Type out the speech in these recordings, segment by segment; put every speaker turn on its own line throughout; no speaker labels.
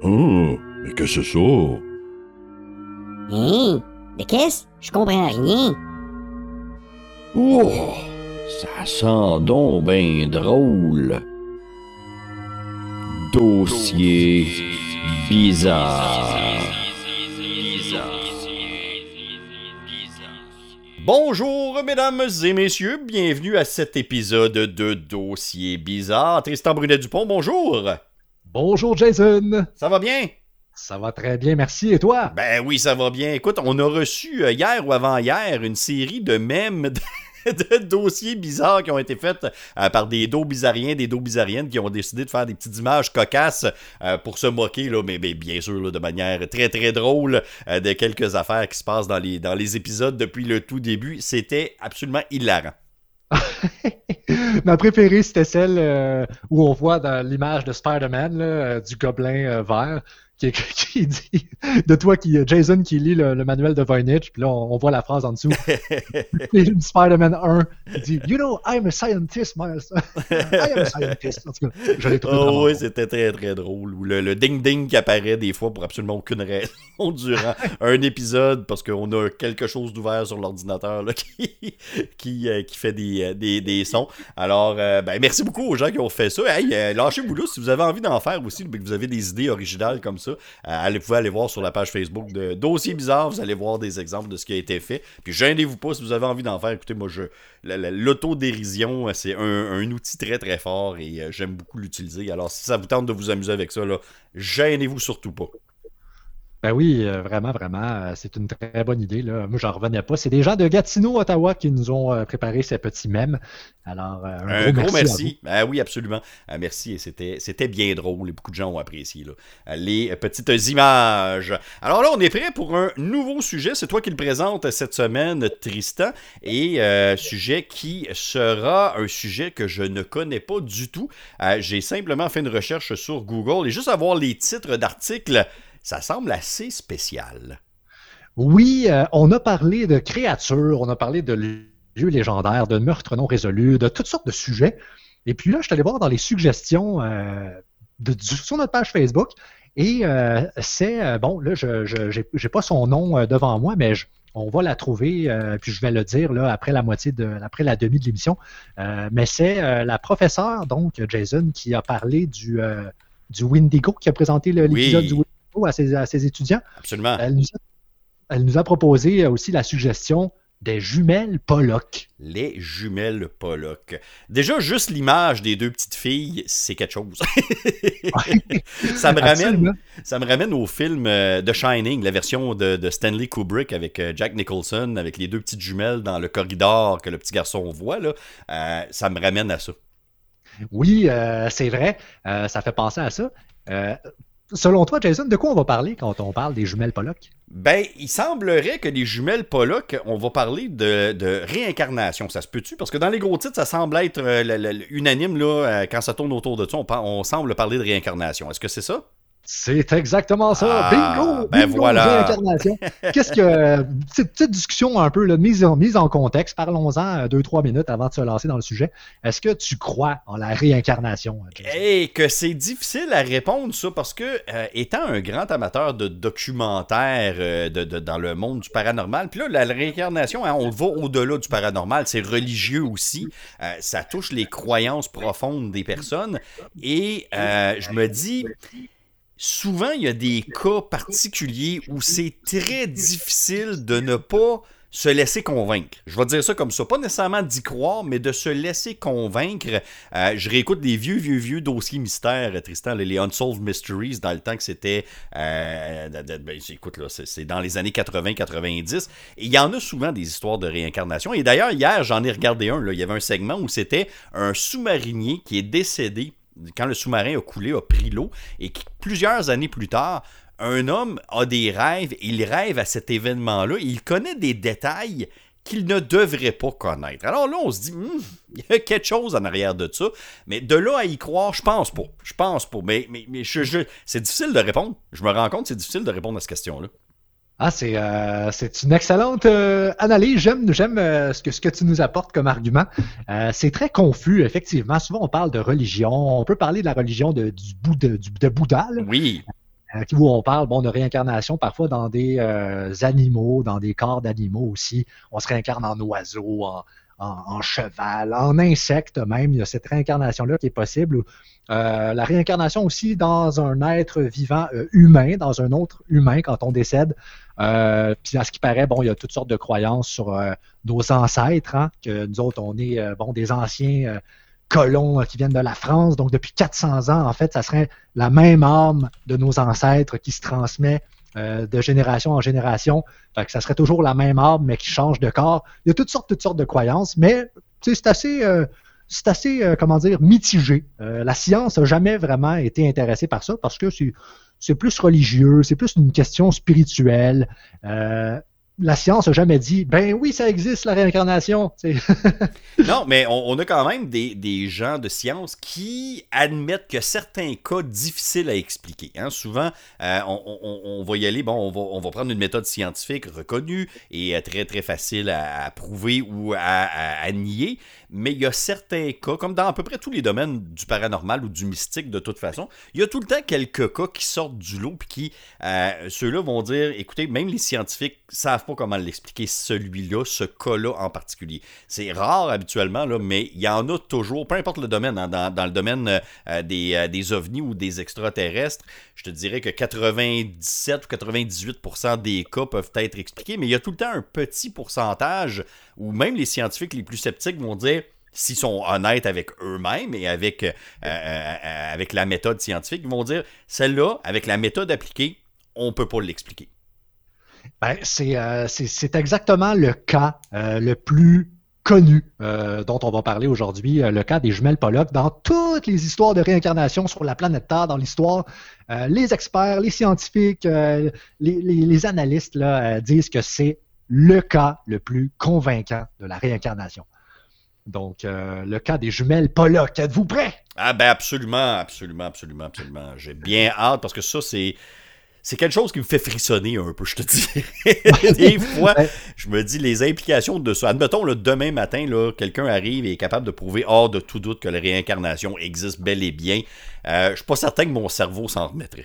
Oh, mais qu'est-ce que c'est ça?
Hein? De qu'est-ce? Je comprends rien.
Oh, ça sent donc ben drôle. Dossier bizarre.
Bonjour mesdames et messieurs, bienvenue à cet épisode de Dossier bizarre. Tristan Brunet-Dupont, bonjour.
Bonjour Jason.
Ça va bien?
Ça va très bien, merci. Et toi?
Ben oui, ça va bien. Écoute, on a reçu hier ou avant-hier une série de mèmes de dossiers bizarres qui ont été faits par des dos bizarriens, des dos bizarriennes qui ont décidé de faire des petites images cocasses pour se moquer, là, mais bien sûr là, de manière très très drôle de quelques affaires qui se passent dans les épisodes depuis le tout début. C'était absolument hilarant.
Ma préférée, c'était celle où on voit dans l'image de Spider-Man là, du gobelin vert qui dit de toi Jason qui lit le manuel de Voynich, puis là on voit la phrase en dessous. Spider-Man 1 qui dit You know, I'm a scientist, Miles. I am a scientist. En tout cas, je l'ai trouvé
oh oui, c'était très très drôle. Ou le ding-ding qui apparaît des fois pour absolument aucune raison durant un épisode parce qu'on a quelque chose d'ouvert sur l'ordinateur là, qui fait des sons. Alors, merci beaucoup aux gens qui ont fait ça. Hey, lâchez-vous là si vous avez envie d'en faire aussi, que vous avez des idées originales comme ça. Vous pouvez aller voir sur la page Facebook de Dossier Bizarre, vous allez voir des exemples de ce qui a été fait. Puis gênez-vous pas si vous avez envie d'en faire. Écoutez, moi, l'autodérision, c'est un outil très très fort et j'aime beaucoup l'utiliser. Alors, si ça vous tente de vous amuser avec ça, là, gênez-vous surtout pas.
Ben oui, vraiment, c'est une très bonne idée. Là. Moi, j'en revenais pas. C'est des gens de Gatineau, Ottawa, qui nous ont préparé ces petits mèmes. Alors,
un gros merci. Oui, absolument. Merci, et c'était bien drôle. Et beaucoup de gens ont apprécié là, les petites images. Alors là, on est prêt pour un nouveau sujet. C'est toi qui le présente cette semaine, Tristan. Et sujet qui sera un sujet que je ne connais pas du tout. J'ai simplement fait une recherche sur Google et juste à voir les titres d'articles, ça semble assez spécial.
Oui, on a parlé de créatures, on a parlé de lieux légendaires, de meurtres non résolus, de toutes sortes de sujets. Et puis là, je suis allé voir dans les suggestions sur notre page Facebook. Et c'est, bon, là, je n'ai pas son nom devant moi, mais on va la trouver, puis je vais le dire là, après la demi de l'émission. Mais c'est la professeure, donc Jason, qui a parlé du Wendigo, qui a présenté l'épisode du Wendigo à ses étudiants.
Absolument.
Elle nous a proposé aussi la suggestion des jumelles Pollock.
Les jumelles Pollock. Déjà, juste l'image des deux petites filles, c'est quelque chose. ça me ramène au film The Shining, la version de Stanley Kubrick avec Jack Nicholson, avec les deux petites jumelles dans le corridor que le petit garçon voit. Là. Ça me ramène à ça.
Oui, c'est vrai. Ça fait penser à ça. Selon toi, Jason, de quoi on va parler quand on parle des jumelles Pollock?
Ben, il semblerait que les jumelles Pollock, on va parler de réincarnation. Ça se peut-tu? Parce que dans les gros titres, ça semble être unanime là, quand ça tourne autour de ça. On semble parler de réincarnation. Est-ce que c'est ça?
C'est exactement ça. Bingo!
Ben
bingo,
voilà.
Réincarnation. Qu'est-ce que... Cette petite discussion un peu, là, mise en contexte. Parlons-en 2-3 minutes avant de se lancer dans le sujet. Est-ce que tu crois en la réincarnation, Jason?
Que c'est difficile à répondre, ça, parce que, étant un grand amateur de documentaires dans le monde du paranormal, puis là, la réincarnation, hein, on va au-delà du paranormal, c'est religieux aussi. Ça touche les croyances profondes des personnes. Et je me dis... Souvent, il y a des cas particuliers où c'est très difficile de ne pas se laisser convaincre. Je vais dire ça comme ça. Pas nécessairement d'y croire, mais de se laisser convaincre. Je réécoute des vieux dossiers mystères, Tristan, les Unsolved Mysteries, dans le temps que c'était... écoute, là, c'est dans les années 80-90. Et il y en a souvent des histoires de réincarnation. Et d'ailleurs, hier, j'en ai regardé un. Là. Il y avait un segment où c'était un sous-marinier qui est décédé quand le sous-marin a coulé, a pris l'eau, et plusieurs années plus tard, un homme a des rêves, il rêve à cet événement-là, et il connaît des détails qu'il ne devrait pas connaître. Alors là, on se dit, il y a quelque chose en arrière de ça, mais de là à y croire, je pense pas. Mais c'est difficile de répondre. Je me rends compte que c'est difficile de répondre à cette question-là.
Ah, c'est une excellente analyse. J'aime ce que tu nous apportes comme argument. C'est très confus, effectivement. Souvent, on parle de religion. On peut parler de la religion de Bouddha. Là.
Oui.
où on parle de réincarnation parfois dans des animaux, dans des corps d'animaux aussi. On se réincarne en oiseau, en cheval, en insecte même. Il y a cette réincarnation-là qui est possible. La réincarnation aussi dans un être vivant humain, dans un autre humain quand on décède. Puis à ce qui paraît, il y a toutes sortes de croyances sur nos ancêtres, hein, que nous autres, on est des anciens colons qui viennent de la France. Donc depuis 400 ans, en fait, ça serait la même âme de nos ancêtres qui se transmet de génération en génération. Fait que ça serait toujours la même âme, mais qui change de corps. Il y a toutes sortes de croyances, mais c'est assez mitigé. La science n'a jamais vraiment été intéressée par ça parce que c'est plus religieux, c'est plus une question spirituelle. La science n'a jamais dit, ben oui, ça existe, la réincarnation.
Non, mais on a quand même des gens de science qui admettent que certains cas difficiles à expliquer. Hein. Souvent, on va y aller, on va prendre une méthode scientifique reconnue et très, très facile à prouver ou à nier. Mais il y a certains cas, comme dans à peu près tous les domaines du paranormal ou du mystique de toute façon, il y a tout le temps quelques cas qui sortent du lot puis qui, ceux-là vont dire, écoutez, même les scientifiques savent pas comment l'expliquer, celui-là, ce cas-là en particulier. C'est rare habituellement, là, mais il y en a toujours, peu importe le domaine, hein, dans le domaine des ovnis ou des extraterrestres, je te dirais que 97 ou 98% des cas peuvent être expliqués, mais il y a tout le temps un petit pourcentage où même les scientifiques les plus sceptiques vont dire, s'ils sont honnêtes avec eux-mêmes et avec la méthode scientifique, ils vont dire, celle-là, avec la méthode appliquée, on ne peut pas l'expliquer.
Ben, c'est exactement le cas le plus connu dont on va parler aujourd'hui, le cas des jumelles Pollock. Dans toutes les histoires de réincarnation sur la planète Terre, dans l'histoire, les experts, les scientifiques, les analystes là, disent que c'est le cas le plus convaincant de la réincarnation. Donc, le cas des jumelles Pollock. Êtes-vous prêts?
Ah ben absolument. J'ai bien hâte parce que ça, c'est quelque chose qui me fait frissonner un peu, je te dis. Des fois, je me dis les implications de ça. Admettons, là, demain matin, là, quelqu'un arrive et est capable de prouver hors de tout doute que la réincarnation existe bel et bien. Je suis pas certain que mon cerveau s'en remettrait.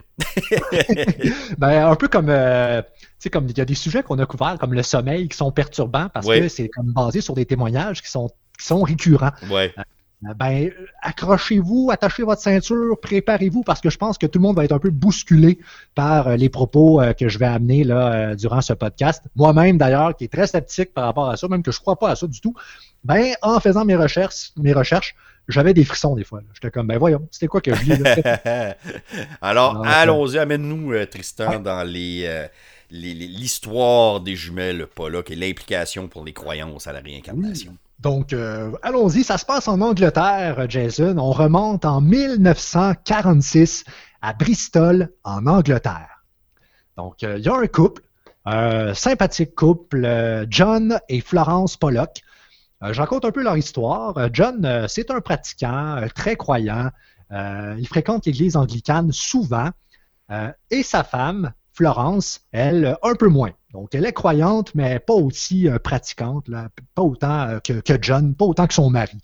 Un peu comme, comme il y a des sujets qu'on a couverts, comme le sommeil, qui sont perturbants parce que c'est comme basé sur des témoignages qui sont récurrents.
Ouais.
Accrochez-vous, attachez votre ceinture, préparez-vous parce que je pense que tout le monde va être un peu bousculé par les propos que je vais amener là, durant ce podcast. Moi-même, d'ailleurs, qui est très sceptique par rapport à ça, même que je ne crois pas à ça du tout, en faisant mes recherches, j'avais des frissons des fois. J'étais comme, voyons, c'était quoi que je lis là?
Alors, allons-y, amène-nous, Tristan, dans l'histoire des jumelles Pollock et l'implication pour les croyances à la réincarnation.
Oui. Donc, allons-y, ça se passe en Angleterre, Jason. On remonte en 1946 à Bristol, en Angleterre. Donc, il y a un couple, sympathique couple, John et Florence Pollock. Je raconte un peu leur histoire. John, c'est un pratiquant très croyant. Il fréquente l'église anglicane souvent. Et sa femme, Florence, elle, un peu moins. Donc, elle est croyante, mais pas aussi pratiquante, là, pas autant que John, pas autant que son mari.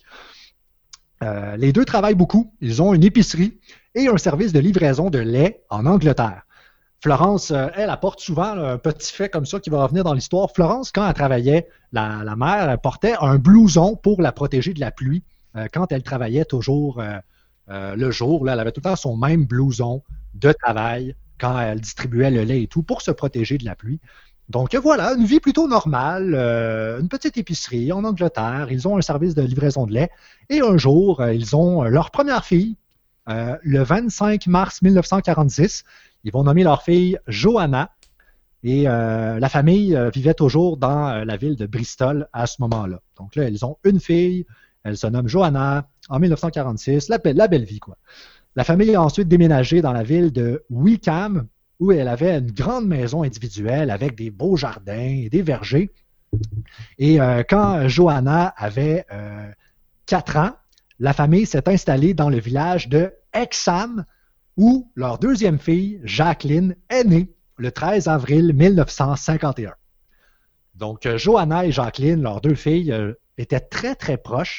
Les deux travaillent beaucoup. Ils ont une épicerie et un service de livraison de lait en Angleterre. Florence, elle apporte souvent un petit fait comme ça qui va revenir dans l'histoire. Florence, quand elle travaillait, la mère portait un blouson pour la protéger de la pluie. Quand elle travaillait toujours le jour, là, elle avait tout le temps son même blouson de travail quand elle distribuait le lait et tout pour se protéger de la pluie. Donc voilà, une vie plutôt normale, une petite épicerie en Angleterre. Ils ont un service de livraison de lait. Et un jour, ils ont leur première fille, le 25 mars 1946. Ils vont nommer leur fille Joanna. Et la famille vivait toujours dans la ville de Bristol à ce moment-là. Donc là, ils ont une fille, elle se nomme Joanna, en 1946, la belle vie, quoi. La famille a ensuite déménagé dans la ville de Wickham, où elle avait une grande maison individuelle avec des beaux jardins et des vergers. Et quand Joanna avait 4 ans, la famille s'est installée dans le village de Hexham, où leur deuxième fille, Jacqueline, est née le 13 avril 1951. Donc, Joanna et Jacqueline, leurs deux filles, étaient très, très proches.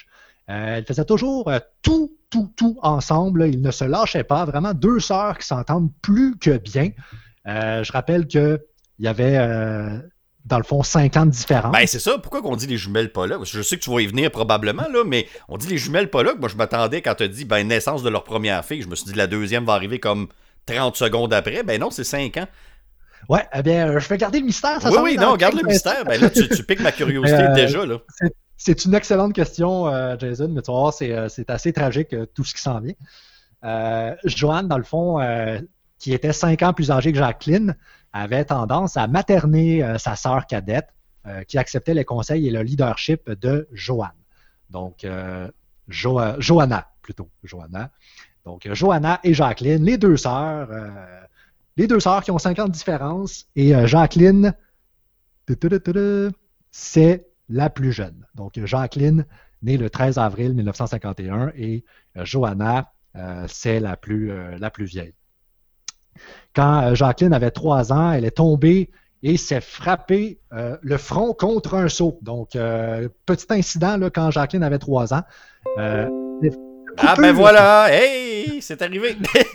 Elles faisaient toujours tout ensemble. Ils ne se lâchaient pas. Vraiment, deux sœurs qui s'entendent plus que bien. Je rappelle qu'il y avait, dans le fond, 5 ans de différence.
Ben, c'est ça. Pourquoi qu'on dit les jumelles Pollock? Je sais que tu vas y venir probablement, là, mais on dit les jumelles Pollock. Moi, je m'attendais quand tu as dit naissance de leur première fille. Je me suis dit la deuxième va arriver comme 30 secondes après. Ben non, c'est 5 ans.
Ouais, eh bien, je vais garder le mystère.
Oui, non, garde le mystère. Ben là, tu piques ma curiosité déjà, là.
C'est une excellente question, Jason, mais tu vas voir, c'est assez tragique tout ce qui s'en vient. Joanne, dans le fond, qui était 5 ans plus âgée que Jacqueline, avait tendance à materner sa sœur cadette, qui acceptait les conseils et le leadership de Joanne. Donc, Johanna, plutôt. Johanna. Donc, Johanna et Jacqueline, les deux sœurs qui ont 5 ans de différence, et Jacqueline, c'est la plus jeune. Donc, Jacqueline, née le 13 avril 1951, et Johanna, c'est la plus vieille. Quand Jacqueline avait 3 ans, elle est tombée et s'est frappée le front contre un seau. Donc, petit incident là, quand Jacqueline avait 3 ans.
Ah ben voilà! Hey! C'est arrivé!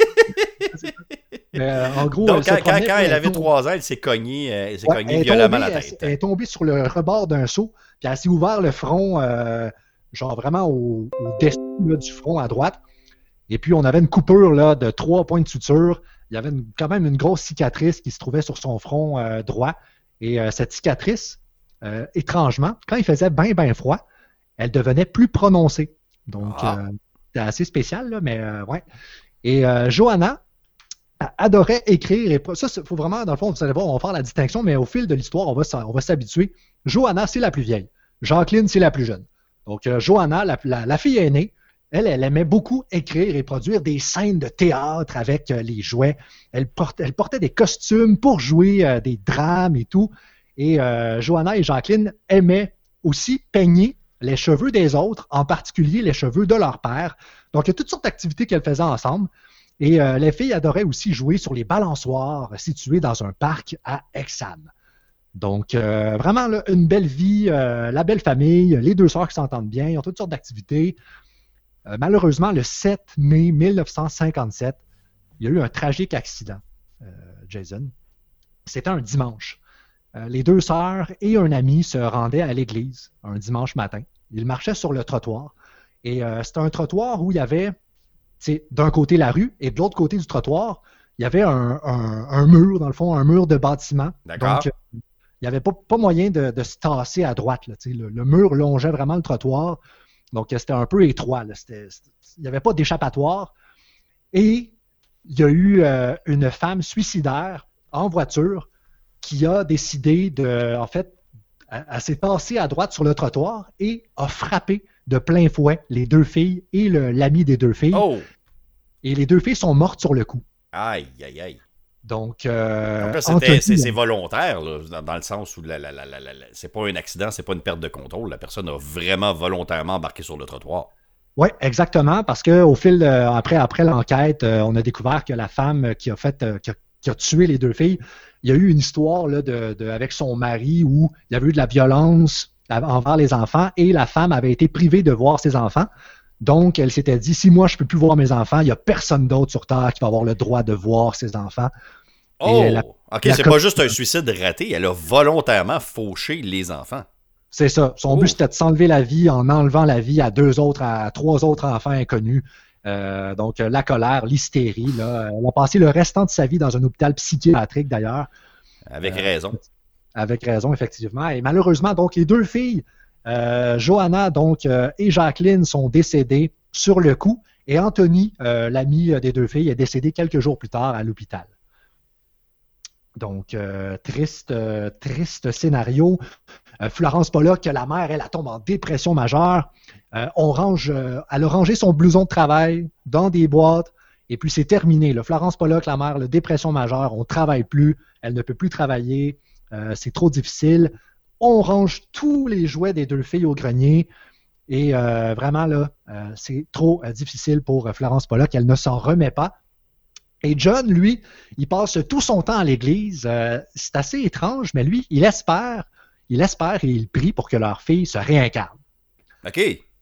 En gros,
donc, quand elle avait 3 ans, elle s'est cognée, violemment la tête.
Elle est tombée sur le rebord d'un seau, puis elle s'est ouvert le front, genre vraiment au dessus là, du front à droite. Et puis, on avait une coupure là, de 3 points de suture. Il y avait quand même une grosse cicatrice qui se trouvait sur son front droit. Et cette cicatrice, étrangement, quand il faisait bien froid, elle devenait plus prononcée. Donc, c'était assez spécial, là, mais ouais. Et Johanna adorait écrire. Et ça, il faut vraiment, dans le fond, vous allez voir, on va faire la distinction, mais au fil de l'histoire, on va s'habituer. Johanna, c'est la plus vieille. Jacqueline, c'est la plus jeune. Donc, Johanna, la fille aînée, elle aimait beaucoup écrire et produire des scènes de théâtre avec les jouets. Elle portait des costumes pour jouer des drames et tout. Et Johanna et Jacqueline aimaient aussi peigner les cheveux des autres, en particulier les cheveux de leur père. Donc, il y a toutes sortes d'activités qu'elles faisaient ensemble. Et les filles adoraient aussi jouer sur les balançoires situés dans un parc à Hexham. Donc, vraiment, là, une belle vie, la belle famille, les deux sœurs qui s'entendent bien, ils ont toutes sortes d'activités. Malheureusement, le 7 mai 1957, il y a eu un tragique accident, Jason. C'était un dimanche. Les deux sœurs et un ami se rendaient à l'église un dimanche matin. Ils marchaient sur le trottoir. Et c'était un trottoir où il y avait, d'un côté la rue et de l'autre côté du trottoir, il y avait un mur, dans le fond, un mur de bâtiment.
D'accord.
Donc, il n'y avait pas moyen de se tasser à droite. Là, le mur longeait vraiment le trottoir. Donc, c'était un peu étroit. Là. Il n'y avait pas d'échappatoire. Et il y a eu une femme suicidaire en voiture qui a décidé en fait, elle s'est tassée à droite sur le trottoir et a frappé de plein fouet les deux filles et l'ami des deux filles.
Oh!
Et les deux filles sont mortes sur le coup.
Aïe, aïe, aïe.
Donc
là, c'est volontaire, là, dans le sens où c'est pas un accident, c'est pas une perte de contrôle. La personne a vraiment volontairement embarqué sur le trottoir.
Oui, exactement, parce qu'au fil après l'enquête, on a découvert que la femme qui a tué les deux filles, il y a eu une histoire là, avec son mari où il y avait eu de la violence envers les enfants et la femme avait été privée de voir ses enfants. Donc, elle s'était dit, si moi je ne peux plus voir mes enfants, il n'y a personne d'autre sur Terre qui va avoir le droit de voir ses enfants.
Oh! OK, c'est pas juste un suicide raté, elle a volontairement fauché les enfants.
C'est ça. Son but, c'était de s'enlever la vie en enlevant la vie à 3 autres enfants inconnus. Donc, la colère, l'hystérie. Là, elle a passé le restant de sa vie dans un hôpital psychiatrique, d'ailleurs.
Avec raison.
Avec raison, effectivement. Et malheureusement, donc, les deux filles, Johanna et Jacqueline, sont décédées sur le coup. Et Anthony, l'ami des deux filles, est décédé quelques jours plus tard à l'hôpital. Donc, triste scénario. Florence Pollock, la mère, elle tombe en dépression majeure. Elle a rangé son blouson de travail dans des boîtes et puis c'est terminé. Là. Florence Pollock, la mère, dépression majeure, on ne travaille plus, elle ne peut plus travailler, c'est trop difficile. On range tous les jouets des deux filles au grenier et vraiment, là, c'est trop difficile pour Florence Pollock, elle ne s'en remet pas. Et John, lui, il passe tout son temps à l'église. C'est assez étrange, mais lui, il espère et il prie pour que leur fille se réincarne.
OK.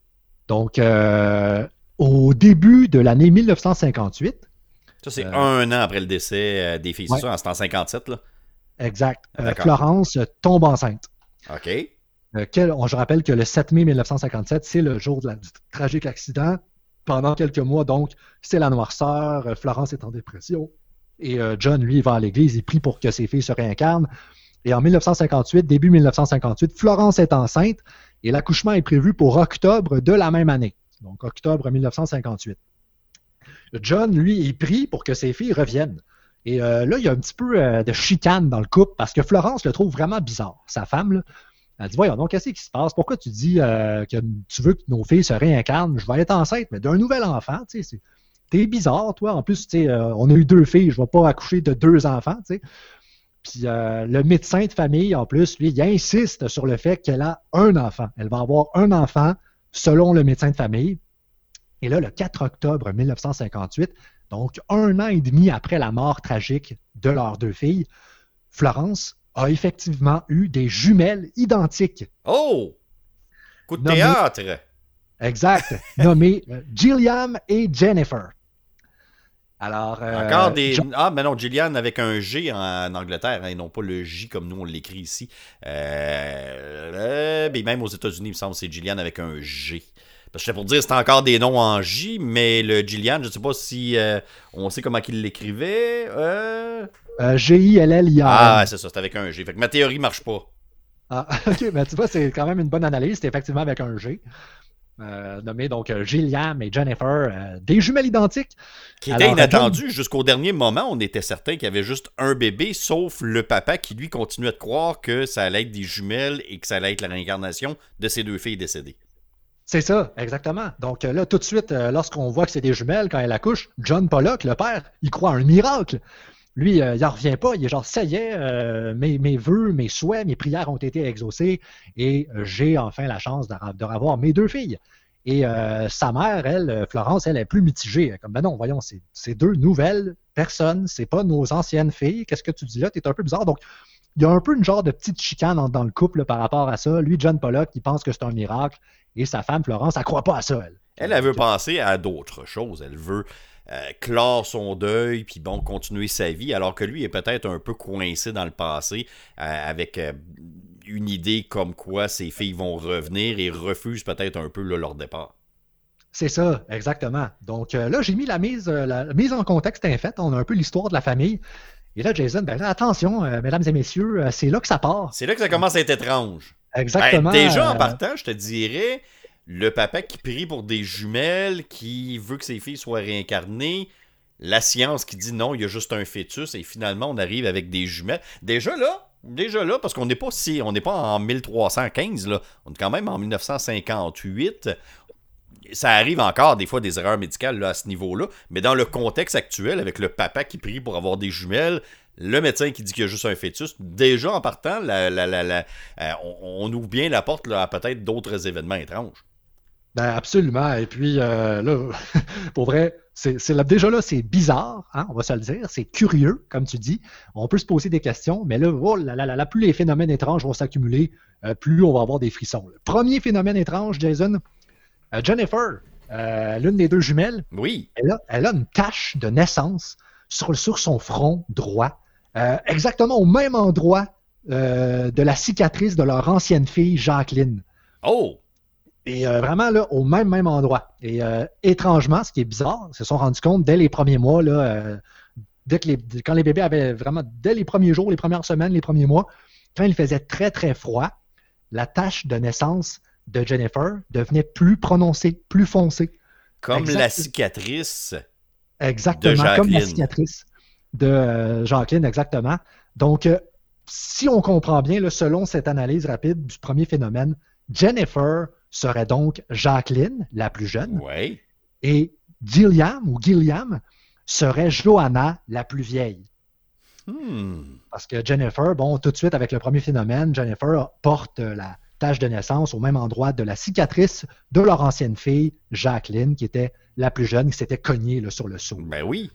Donc, au début de l'année 1958.
Ça, c'est 1 an après le décès des filles.
Ouais.
C'est ça, c'était en 57, là?
Exact.
D'accord.
Florence tombe enceinte.
OK.
Je rappelle que le 7 mai 1957, c'est le jour du tragique accident. Pendant quelques mois, donc, c'est la noirceur. Florence est en dépression. Et John, lui, va à l'église. Il prie pour que ses filles se réincarnent. Et en 1958, début 1958, Florence est enceinte. Et l'accouchement est prévu pour octobre de la même année. Donc, octobre 1958. John, lui, il prie pour que ses filles reviennent. Et là, il y a un petit peu de chicane dans le couple parce que Florence le trouve vraiment bizarre. Sa femme, là, elle dit, voyons donc, qu'est-ce qui se passe? Pourquoi tu dis que tu veux que nos filles se réincarnent? Je vais être enceinte, mais d'un nouvel enfant, tu sais, t'es bizarre, toi. En plus, tu sais, on a eu 2 filles, je ne vais pas accoucher de 2 enfants, tu sais. Puis le médecin de famille, en plus, lui, il insiste sur le fait qu'elle a un enfant. Elle va avoir un enfant selon le médecin de famille. Et là, le 4 octobre 1958, donc 1 an et demi après la mort tragique de leurs 2 filles, Florence a effectivement eu des jumelles identiques.
Oh! Coup de
Nommé-
théâtre!
Exact. Nommées Gilliam et Jennifer. Alors,
Encore des... Ah, mais non, Gillian avec un G en Angleterre, hein, et non pas le J comme nous on l'écrit ici. Mais même aux États-Unis, il me semble que c'est Gillian avec un G. Parce que j'étais pour dire c'est encore des noms en J, mais le Gillian, je ne sais pas si on sait comment il l'écrivait.
G-I-L-L-I-A-N.
Ah, c'est ça, c'est avec un G. Fait que ma théorie marche pas.
Ah, ok, mais tu vois, c'est quand même une bonne analyse. C'est effectivement avec un G. Nommé donc Gilliam et Jennifer, des jumelles identiques.
Qui était
Alors,
inattendu. Jusqu'au dernier moment, on était certain qu'il y avait juste un bébé, sauf le papa qui, lui, continuait de croire que ça allait être des jumelles et que ça allait être la réincarnation de ses 2 filles décédées.
C'est ça, exactement. Donc là, tout de suite, lorsqu'on voit que c'est des jumelles, quand elle accouche, John Pollock, le père, il croit à un miracle. Lui, il n'en revient pas. Il est genre, ça y est, mes vœux, mes souhaits, mes prières ont été exaucés et j'ai enfin la chance de revoir mes 2 filles. Et sa mère, elle, Florence, elle est plus mitigée. Elle est comme, ben non, voyons, c'est 2 nouvelles personnes, c'est pas nos anciennes filles. Qu'est-ce que tu dis là? T'es un peu bizarre. Donc, il y a un peu une genre de petite chicane dans le couple là, par rapport à ça. Lui, John Pollock, il pense que c'est un miracle. Et sa femme, Florence, elle croit pas à ça, elle.
Elle veut penser à d'autres choses. Elle veut clore son deuil, puis bon, continuer sa vie, alors que lui est peut-être un peu coincé dans le passé avec une idée comme quoi ses filles vont revenir et refuse peut-être un peu là, leur départ.
C'est ça, exactement. Donc là, j'ai mis la mise en contexte est faite. On a un peu l'histoire de la famille. Et là, Jason, ben là, attention, mesdames et messieurs, c'est là que ça part.
C'est là que ça commence à être étrange.
Exactement.
Ben, déjà, en partant, je te dirais, le papa qui prie pour des jumelles, qui veut que ses filles soient réincarnées, la science qui dit non, il y a juste un fœtus, et finalement, on arrive avec des jumelles. Déjà là, parce qu'on n'est pas en 1315, là, on est quand même en 1958. Ça arrive encore des fois des erreurs médicales là, à ce niveau-là, mais dans le contexte actuel, avec le papa qui prie pour avoir des jumelles, le médecin qui dit qu'il y a juste un fœtus, déjà en partant, on ouvre bien la porte là, à peut-être d'autres événements étranges.
Ben absolument. Et puis là, pour vrai, déjà là, c'est bizarre, hein, on va se le dire. C'est curieux, comme tu dis. On peut se poser des questions, mais là, oh, plus les phénomènes étranges vont s'accumuler, plus on va avoir des frissons. Le premier phénomène étrange, Jason, Jennifer, l'une des 2 jumelles,
Oui.
elle a une tache de naissance sur son front droit, exactement au même endroit de la cicatrice de leur ancienne fille, Jacqueline.
Oh!
Et vraiment, là, au même endroit. Et étrangement, ce qui est bizarre, ils se sont rendus compte dès les premiers mois, là, quand les bébés avaient vraiment, dès les premiers jours, les premières semaines, les premiers mois, quand il faisait très, très froid, la tache de naissance de Jennifer devenait plus prononcée, plus foncée.
Comme la cicatrice
Exactement,
de Jacqueline.
comme la cicatrice de Jacqueline, exactement. Donc, si on comprend bien, là, selon cette analyse rapide du premier phénomène, Jennifer serait donc Jacqueline, la plus jeune,
Ouais.
et Gilliam serait Johanna, la plus vieille. Parce que Jennifer, bon, tout de suite, avec le premier phénomène, Jennifer porte la tache de naissance au même endroit de la cicatrice de leur ancienne fille, Jacqueline, qui était la plus jeune, qui s'était cognée là, sur le seau.
Ben oui.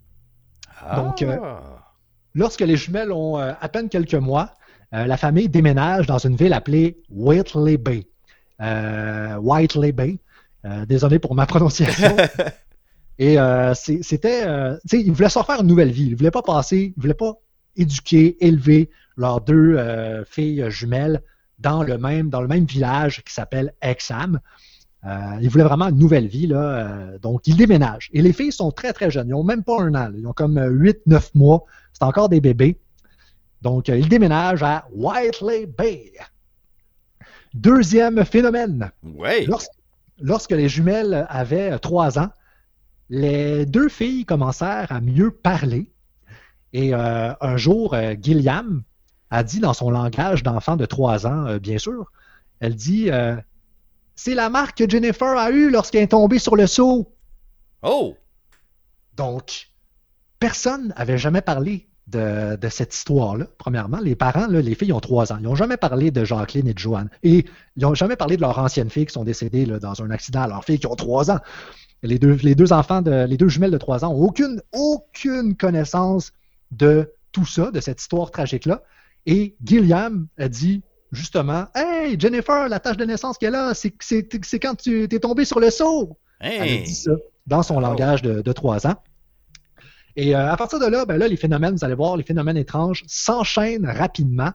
Donc, lorsque les jumelles ont à peine quelques mois, la famille déménage dans une ville appelée Whitley Bay. Désolé pour ma prononciation. Et c'était... tu sais, ils voulaient se refaire une nouvelle vie. Ils voulaient pas éduquer, élever leurs deux filles jumelles dans le même village qui s'appelle Hexham. Ils voulaient vraiment une nouvelle vie, là. Donc, ils déménagent. Et les filles sont très, très jeunes. Ils n'ont même pas 1 an. Là. Ils ont comme 8-9 mois. C'est encore des bébés. Donc, ils déménagent à Whiteley Bay. Deuxième phénomène.
Ouais.
Lorsque les jumelles avaient 3 ans, les 2 filles commencèrent à mieux parler. Et un jour, Gilliam a dit dans son langage d'enfant de 3 ans, bien sûr, elle dit c'est la marque que Jennifer a eue lorsqu'elle est tombée sur le seau.
Oh!
Donc, personne n'avait jamais parlé de cette histoire-là, premièrement. Les parents, là, les filles ont 3 ans. Ils n'ont jamais parlé de Jacqueline et de Joanne. Et ils n'ont jamais parlé de leurs anciennes filles qui sont décédées là, dans un accident. Leurs filles qui ont 3 ans. Les deux jumelles de 3 ans n'ont aucune connaissance de tout ça, de cette histoire tragique-là. Et Gilliam a dit, justement, « Hey, Jennifer, la tache de naissance qu'elle a, c'est quand tu t'es tombé sur le seau!
Hey. »
Elle a dit ça dans son langage de 3 ans. Et à partir de là, les phénomènes, vous allez voir, les phénomènes étranges s'enchaînent rapidement.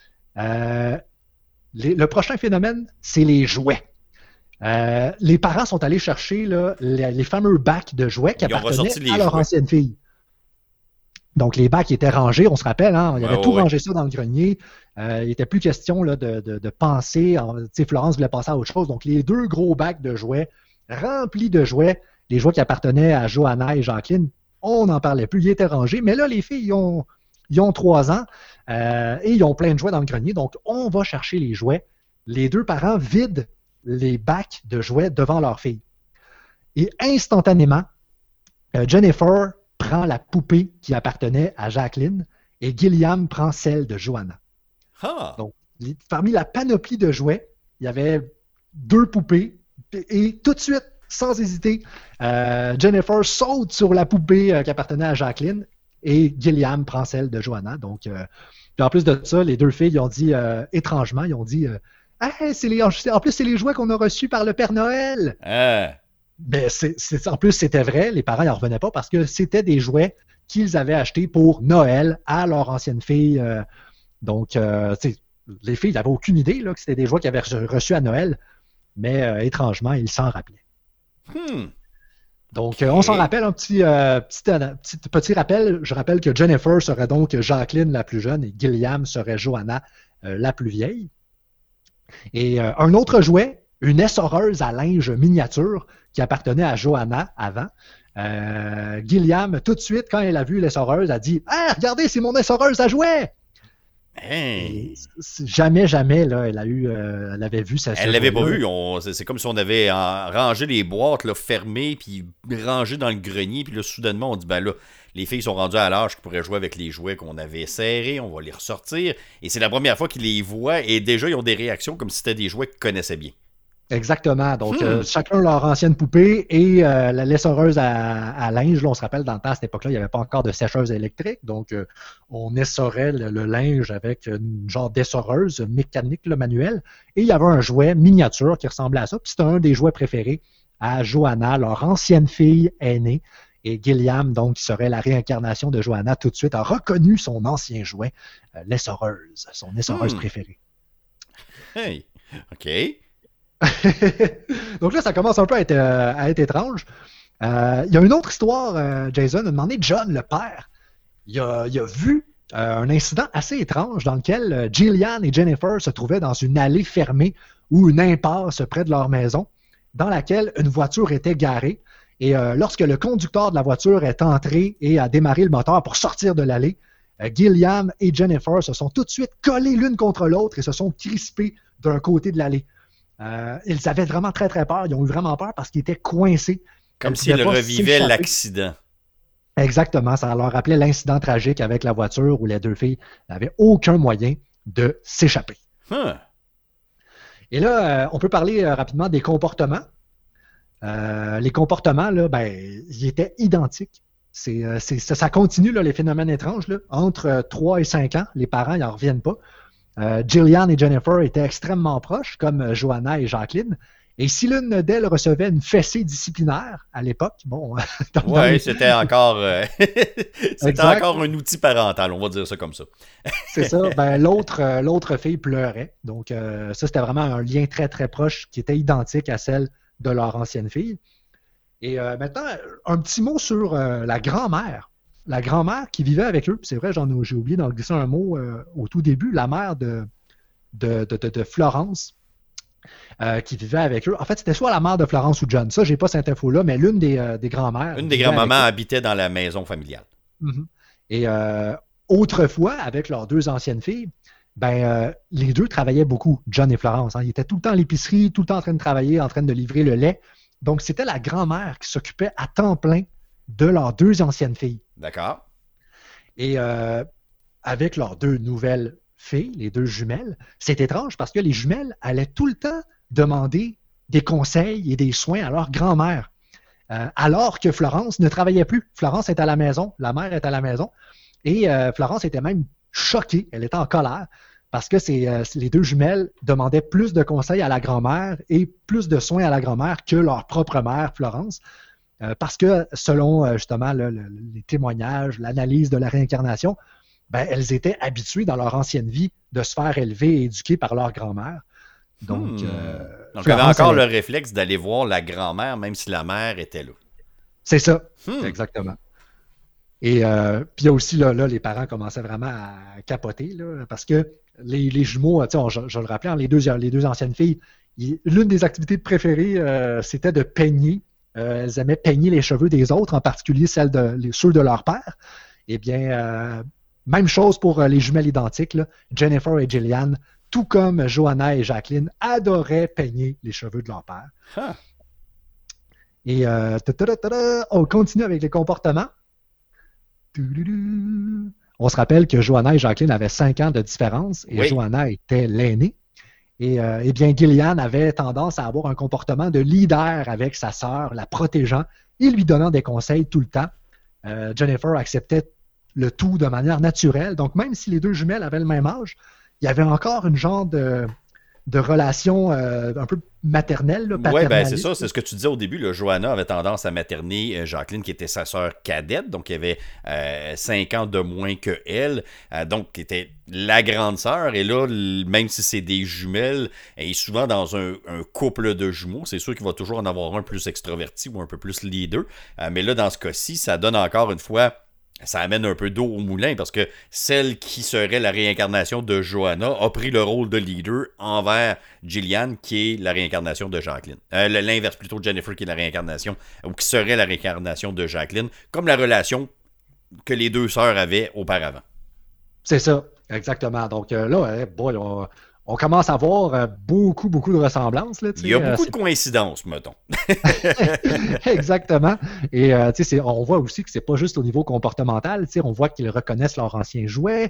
Le prochain phénomène, c'est les jouets. Les parents sont allés chercher là, les fameux bacs de jouets qui appartenaient à leur ancienne fille. Donc, les bacs étaient rangés, on se rappelle, hein, il avait tout rangé ça dans le grenier. Il n'était plus question là, de penser. Florence voulait passer à autre chose. Donc, les 2 gros bacs de jouets remplis de jouets, les jouets qui appartenaient à Johanna et Jacqueline, on n'en parlait plus, ils étaient rangés. Mais là, les filles, ils ont 3 ans et ils ont plein de jouets dans le grenier. Donc, on va chercher les jouets. Les 2 parents vident les bacs de jouets devant leur fille. Et instantanément, Jennifer prend la poupée qui appartenait à Jacqueline et Gilliam prend celle de Johanna.
Ah.
Donc, parmi la panoplie de jouets, il y avait 2 poupées et tout de suite, sans hésiter, Jennifer saute sur la poupée qui appartenait à Jacqueline et Gilliam prend celle de Johanna. Donc, puis en plus de ça, les 2 filles ils ont dit étrangement, ils ont dit hey, en plus, c'est les jouets qu'on a reçus par le Père Noël. Ben, en plus, c'était vrai. Les parents n'en revenaient pas parce que c'était des jouets qu'ils avaient achetés pour Noël à leur ancienne fille. Donc, les filles n'avaient aucune idée là, que c'était des jouets qu'ils avaient reçus à Noël. Mais étrangement, ils s'en rappelaient. Donc, on s'en rappelle un petit rappel. Je rappelle que Jennifer serait donc Jacqueline la plus jeune et Gilliam serait Johanna la plus vieille. Et un autre jouet, une essoreuse à linge miniature qui appartenait à Johanna avant. Gilliam, tout de suite, quand elle a vu l'essoreuse, a dit « Ah, regardez, c'est mon essoreuse à jouets! » Jamais, là, elle avait vu ça.
Elle l'avait pas vu. C'est comme si on avait rangé les boîtes là, fermées, puis rangées dans le grenier, puis là, soudainement, on dit, ben là, les filles sont rendues à l'âge qu'ils pourraient jouer avec les jouets qu'on avait serrés, on va les ressortir. Et c'est la première fois qu'ils les voient, et déjà, ils ont des réactions comme si c'était des jouets qu'ils connaissaient bien.
Exactement. Donc, chacun leur ancienne poupée et la l'essoreuse à linge. Là, on se rappelle, dans le temps, à cette époque-là, il n'y avait pas encore de sécheuse électrique. Donc, on essorait le linge avec une genre d'essoreuse mécanique, là, manuelle. Et il y avait un jouet miniature qui ressemblait à ça. Puis c'était un des jouets préférés à Johanna, leur ancienne fille aînée. Et Gilliam, donc, qui serait la réincarnation de Johanna, tout de suite a reconnu son ancien jouet, l'essoreuse, son essoreuse préférée.
Hey, OK.
Donc là, ça commence un peu à être étrange. Il y a une autre histoire, Jason a demandé, John, le père, il a vu un incident assez étrange dans lequel Gillian et Jennifer se trouvaient dans une allée fermée ou une impasse près de leur maison, dans laquelle une voiture était garée. Et lorsque le conducteur de la voiture est entré et a démarré le moteur pour sortir de l'allée, Gilliam et Jennifer se sont tout de suite collés l'une contre l'autre et se sont crispés d'un côté de l'allée. Ils avaient vraiment très très peur. Ils ont eu vraiment peur parce qu'ils étaient coincés.
Comme s'ils revivaient l'accident.
Exactement. Ça leur rappelait l'incident tragique avec la voiture où les 2 filles n'avaient aucun moyen de s'échapper. Et là, on peut parler rapidement des comportements. Les comportements, là, ils étaient identiques. Ça continue, là, les phénomènes étranges. Là. Entre 3 et 5 ans, les parents n'en reviennent pas. Gillian et Jennifer étaient extrêmement proches, comme Johanna et Jacqueline. Et si l'une d'elles recevait une fessée disciplinaire à l'époque, bon...
Oui, c'était encore un outil parental, on va dire ça comme ça.
C'est ça. Ben, l'autre fille pleurait. Donc, ça, c'était vraiment un lien très, très proche qui était identique à celle de leur ancienne fille. Et maintenant, un petit mot sur la grand-mère. La grand-mère qui vivait avec eux. C'est vrai, j'ai oublié d'en glisser un mot au tout début. La mère de Florence qui vivait avec eux. En fait, c'était soit la mère de Florence ou John. Ça, j'ai pas cette info-là, mais l'une des grand-mères.
Une des grand-mamans habitait dans la maison familiale.
Mm-hmm. Et autrefois, avec leurs deux anciennes filles, les deux travaillaient beaucoup, John et Florence. Hein. Ils étaient tout le temps à l'épicerie, tout le temps en train de travailler, en train de livrer le lait. Donc, c'était la grand-mère qui s'occupait à temps plein de leurs deux anciennes filles.
D'accord.
Et avec leurs deux nouvelles filles, les deux jumelles, c'est étrange parce que les jumelles allaient tout le temps demander des conseils et des soins à leur grand-mère. Alors que Florence ne travaillait plus. Florence est à la maison, la mère est à la maison. Et Florence était même choquée, elle était en colère parce que les deux jumelles demandaient plus de conseils à la grand-mère et plus de soins à la grand-mère que leur propre mère, Florence. Parce que selon justement les témoignages, l'analyse de la réincarnation, elles étaient habituées dans leur ancienne vie de se faire élever et éduquer par leur grand-mère. Donc,
il y avait encore le réflexe d'aller voir la grand-mère, même si la mère était là.
C'est ça, exactement. Et puis il y a aussi, là, les parents commençaient vraiment à capoter, là, parce que les jumeaux, je le rappelais, les deux anciennes filles, l'une des activités préférées, c'était de peigner. Elles aimaient peigner les cheveux des autres, en particulier ceux de leur père. Eh bien, même chose pour les jumelles identiques, là. Jennifer et Jillian, tout comme Joanna et Jacqueline, adoraient peigner les cheveux de leur père. Huh. Et on continue avec les comportements. On se rappelle que Joanna et Jacqueline avaient 5 ans de différence et Joanna était l'aînée. Et bien, Gillian avait tendance à avoir un comportement de leader avec sa sœur, la protégeant et lui donnant des conseils tout le temps. Jennifer acceptait le tout de manière naturelle. Donc, même si les deux jumelles avaient le même âge, il y avait encore une genre de relation un peu maternelle.
Oui, c'est ça. C'est ce que tu disais au début. Là, Joanna avait tendance à materner Jacqueline, qui était sa sœur cadette, donc qui avait 5 ans de moins que elle, donc qui était la grande sœur. Et là, même si c'est des jumelles, et souvent dans un couple de jumeaux, c'est sûr qu'il va toujours en avoir un plus extraverti ou un peu plus leader. Mais là, dans ce cas-ci, ça donne encore une fois... Ça amène un peu d'eau au moulin parce que celle qui serait la réincarnation de Joanna a pris le rôle de leader envers Gillian, qui est la réincarnation de Jacqueline. L'inverse plutôt, Jennifer qui est la réincarnation, ou qui serait la réincarnation de Jacqueline, comme la relation que les deux sœurs avaient auparavant.
C'est ça, exactement. Donc là, on commence à voir beaucoup de ressemblances. Là,
il y a beaucoup de coïncidences, mettons.
Exactement. Et on voit aussi que c'est pas juste au niveau comportemental. On voit qu'ils reconnaissent leurs anciens jouets.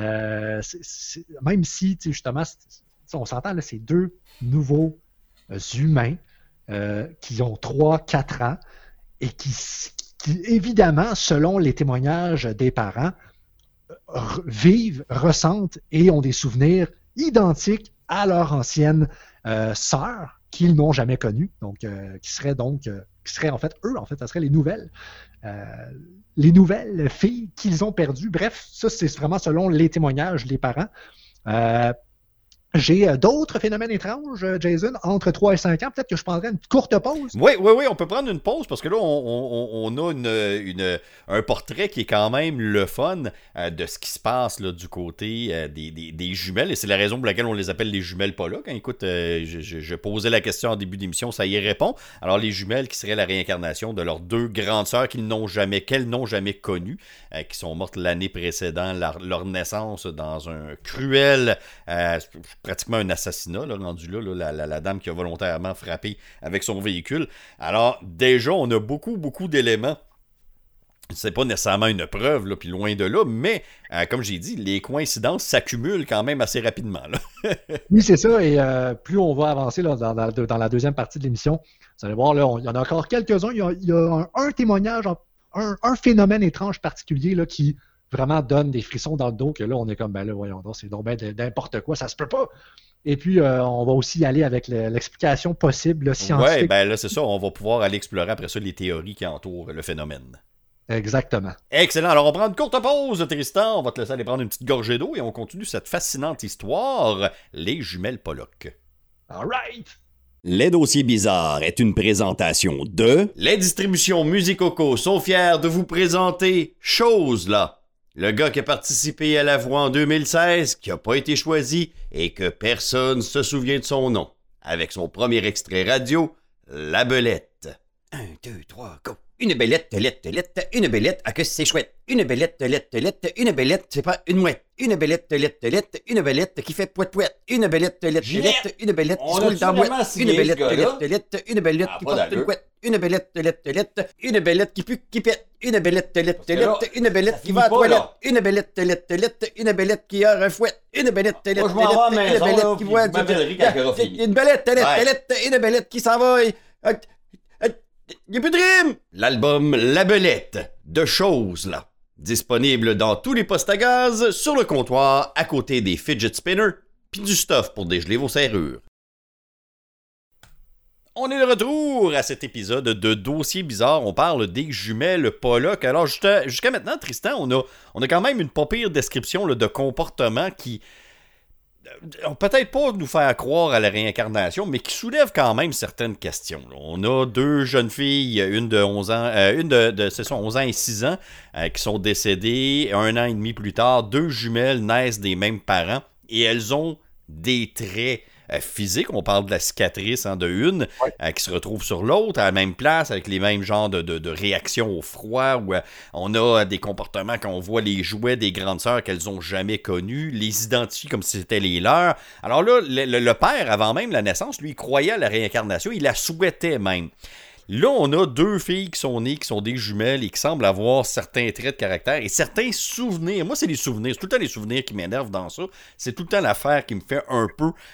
Même si, justement, on s'entend, là, c'est deux nouveaux humains qui ont 3-4 ans et qui, évidemment, selon les témoignages des parents, vivent, ressentent et ont des souvenirs identiques à leur ancienne sœur qu'ils n'ont jamais connue, donc qui seraient en fait eux, ça serait les nouvelles filles qu'ils ont perdues. Bref, ça c'est vraiment selon les témoignages des parents. J'ai d'autres phénomènes étranges, Jason, entre 3 et 5 ans. Peut-être que je prendrais une courte pause.
Oui, on peut prendre une pause parce que là, on a un portrait qui est quand même le fun de ce qui se passe là, du côté des jumelles. Et c'est la raison pour laquelle on les appelle les jumelles pas là. Quand, écoute, je posais la question en début d'émission, ça y répond. Alors, les jumelles qui seraient la réincarnation de leurs deux grandes sœurs qu'elles n'ont jamais connues, qui sont mortes l'année précédant leur naissance dans un cruel... pratiquement un assassinat, là, rendu là, la dame qui a volontairement frappé avec son véhicule. Alors, déjà, on a beaucoup d'éléments. C'est pas nécessairement une preuve, là, puis loin de là, mais, comme j'ai dit, les coïncidences s'accumulent quand même assez rapidement. Là.
Oui, c'est ça, et plus on va avancer là, dans la deuxième partie de l'émission, vous allez voir, là, il y en a encore quelques-uns. Il y a un témoignage, un phénomène étrange particulier là, qui vraiment donne des frissons dans le dos que là, on est comme, ben là, voyons donc, c'est donc ben n'importe quoi, ça se peut pas. Et puis, on va aussi y aller avec l'explication possible là, scientifique.
Ouais, ben là, c'est ça. On va pouvoir aller explorer après ça les théories qui entourent le phénomène.
Exactement.
Excellent. Alors, on prend une courte pause, Tristan. On va te laisser aller prendre une petite gorgée d'eau et on continue cette fascinante histoire, les jumelles Pollock.
All right!
Les dossiers bizarres est une présentation de...
Les distributions Musicoco sont fiers de vous présenter Chose là. Le gars qui a participé à La Voix en 2016, qui n'a pas été choisi et que personne se souvient de son nom. Avec son premier extrait radio, La Belette. 1, 2, 3, go! Une belette, une belette, ah que c'est chouette. Une belette, une belette, c'est pas une mouette. Une belette, une belette qui fait pouet-pouet. Une belette, une belette qui se roule dans la mouette. Une belette, une belette qui porte une couette. Une belette, une belette qui pue, qui pète. Une belette, une belette qui va à la toilette. Une belette, une belette qui a un fouet. Une belette, une belette qui voit une belette, une belette qui s'en va. Il n'y a plus de rime! L'album La Belette, de Chose là. Disponible dans tous les postes à gaz, sur le comptoir, à côté des fidget spinners, puis du stuff pour dégeler vos serrures. On est de retour à cet épisode de Dossier bizarre. On parle des jumelles Pollock. Alors, jusqu'à maintenant, Tristan, on a quand même une pas pire description là, de comportement qui... peut-être pas nous faire croire à la réincarnation, mais qui soulève quand même certaines questions. On a deux jeunes filles, une de 11 ans, c'est ça, 11 ans et 6 ans, qui sont décédées. 1 an et demi plus tard, deux jumelles naissent des mêmes parents et elles ont des traits physiques. On parle de la cicatrice de une qui se retrouve sur l'autre à la même place avec les mêmes genres de réactions au froid où on a des comportements quand on voit les jouets des grandes sœurs qu'elles ont jamais connus, les identifie comme si c'était les leurs. Alors là, le père, avant même la naissance, lui, il croyait à la réincarnation, il la souhaitait même. Là, on a deux filles qui sont nées, qui sont des jumelles et qui semblent avoir certains traits de caractère et certains souvenirs. Moi, c'est les souvenirs. C'est tout le temps les souvenirs qui m'énervent dans ça. C'est tout le temps l'affaire qui me fait un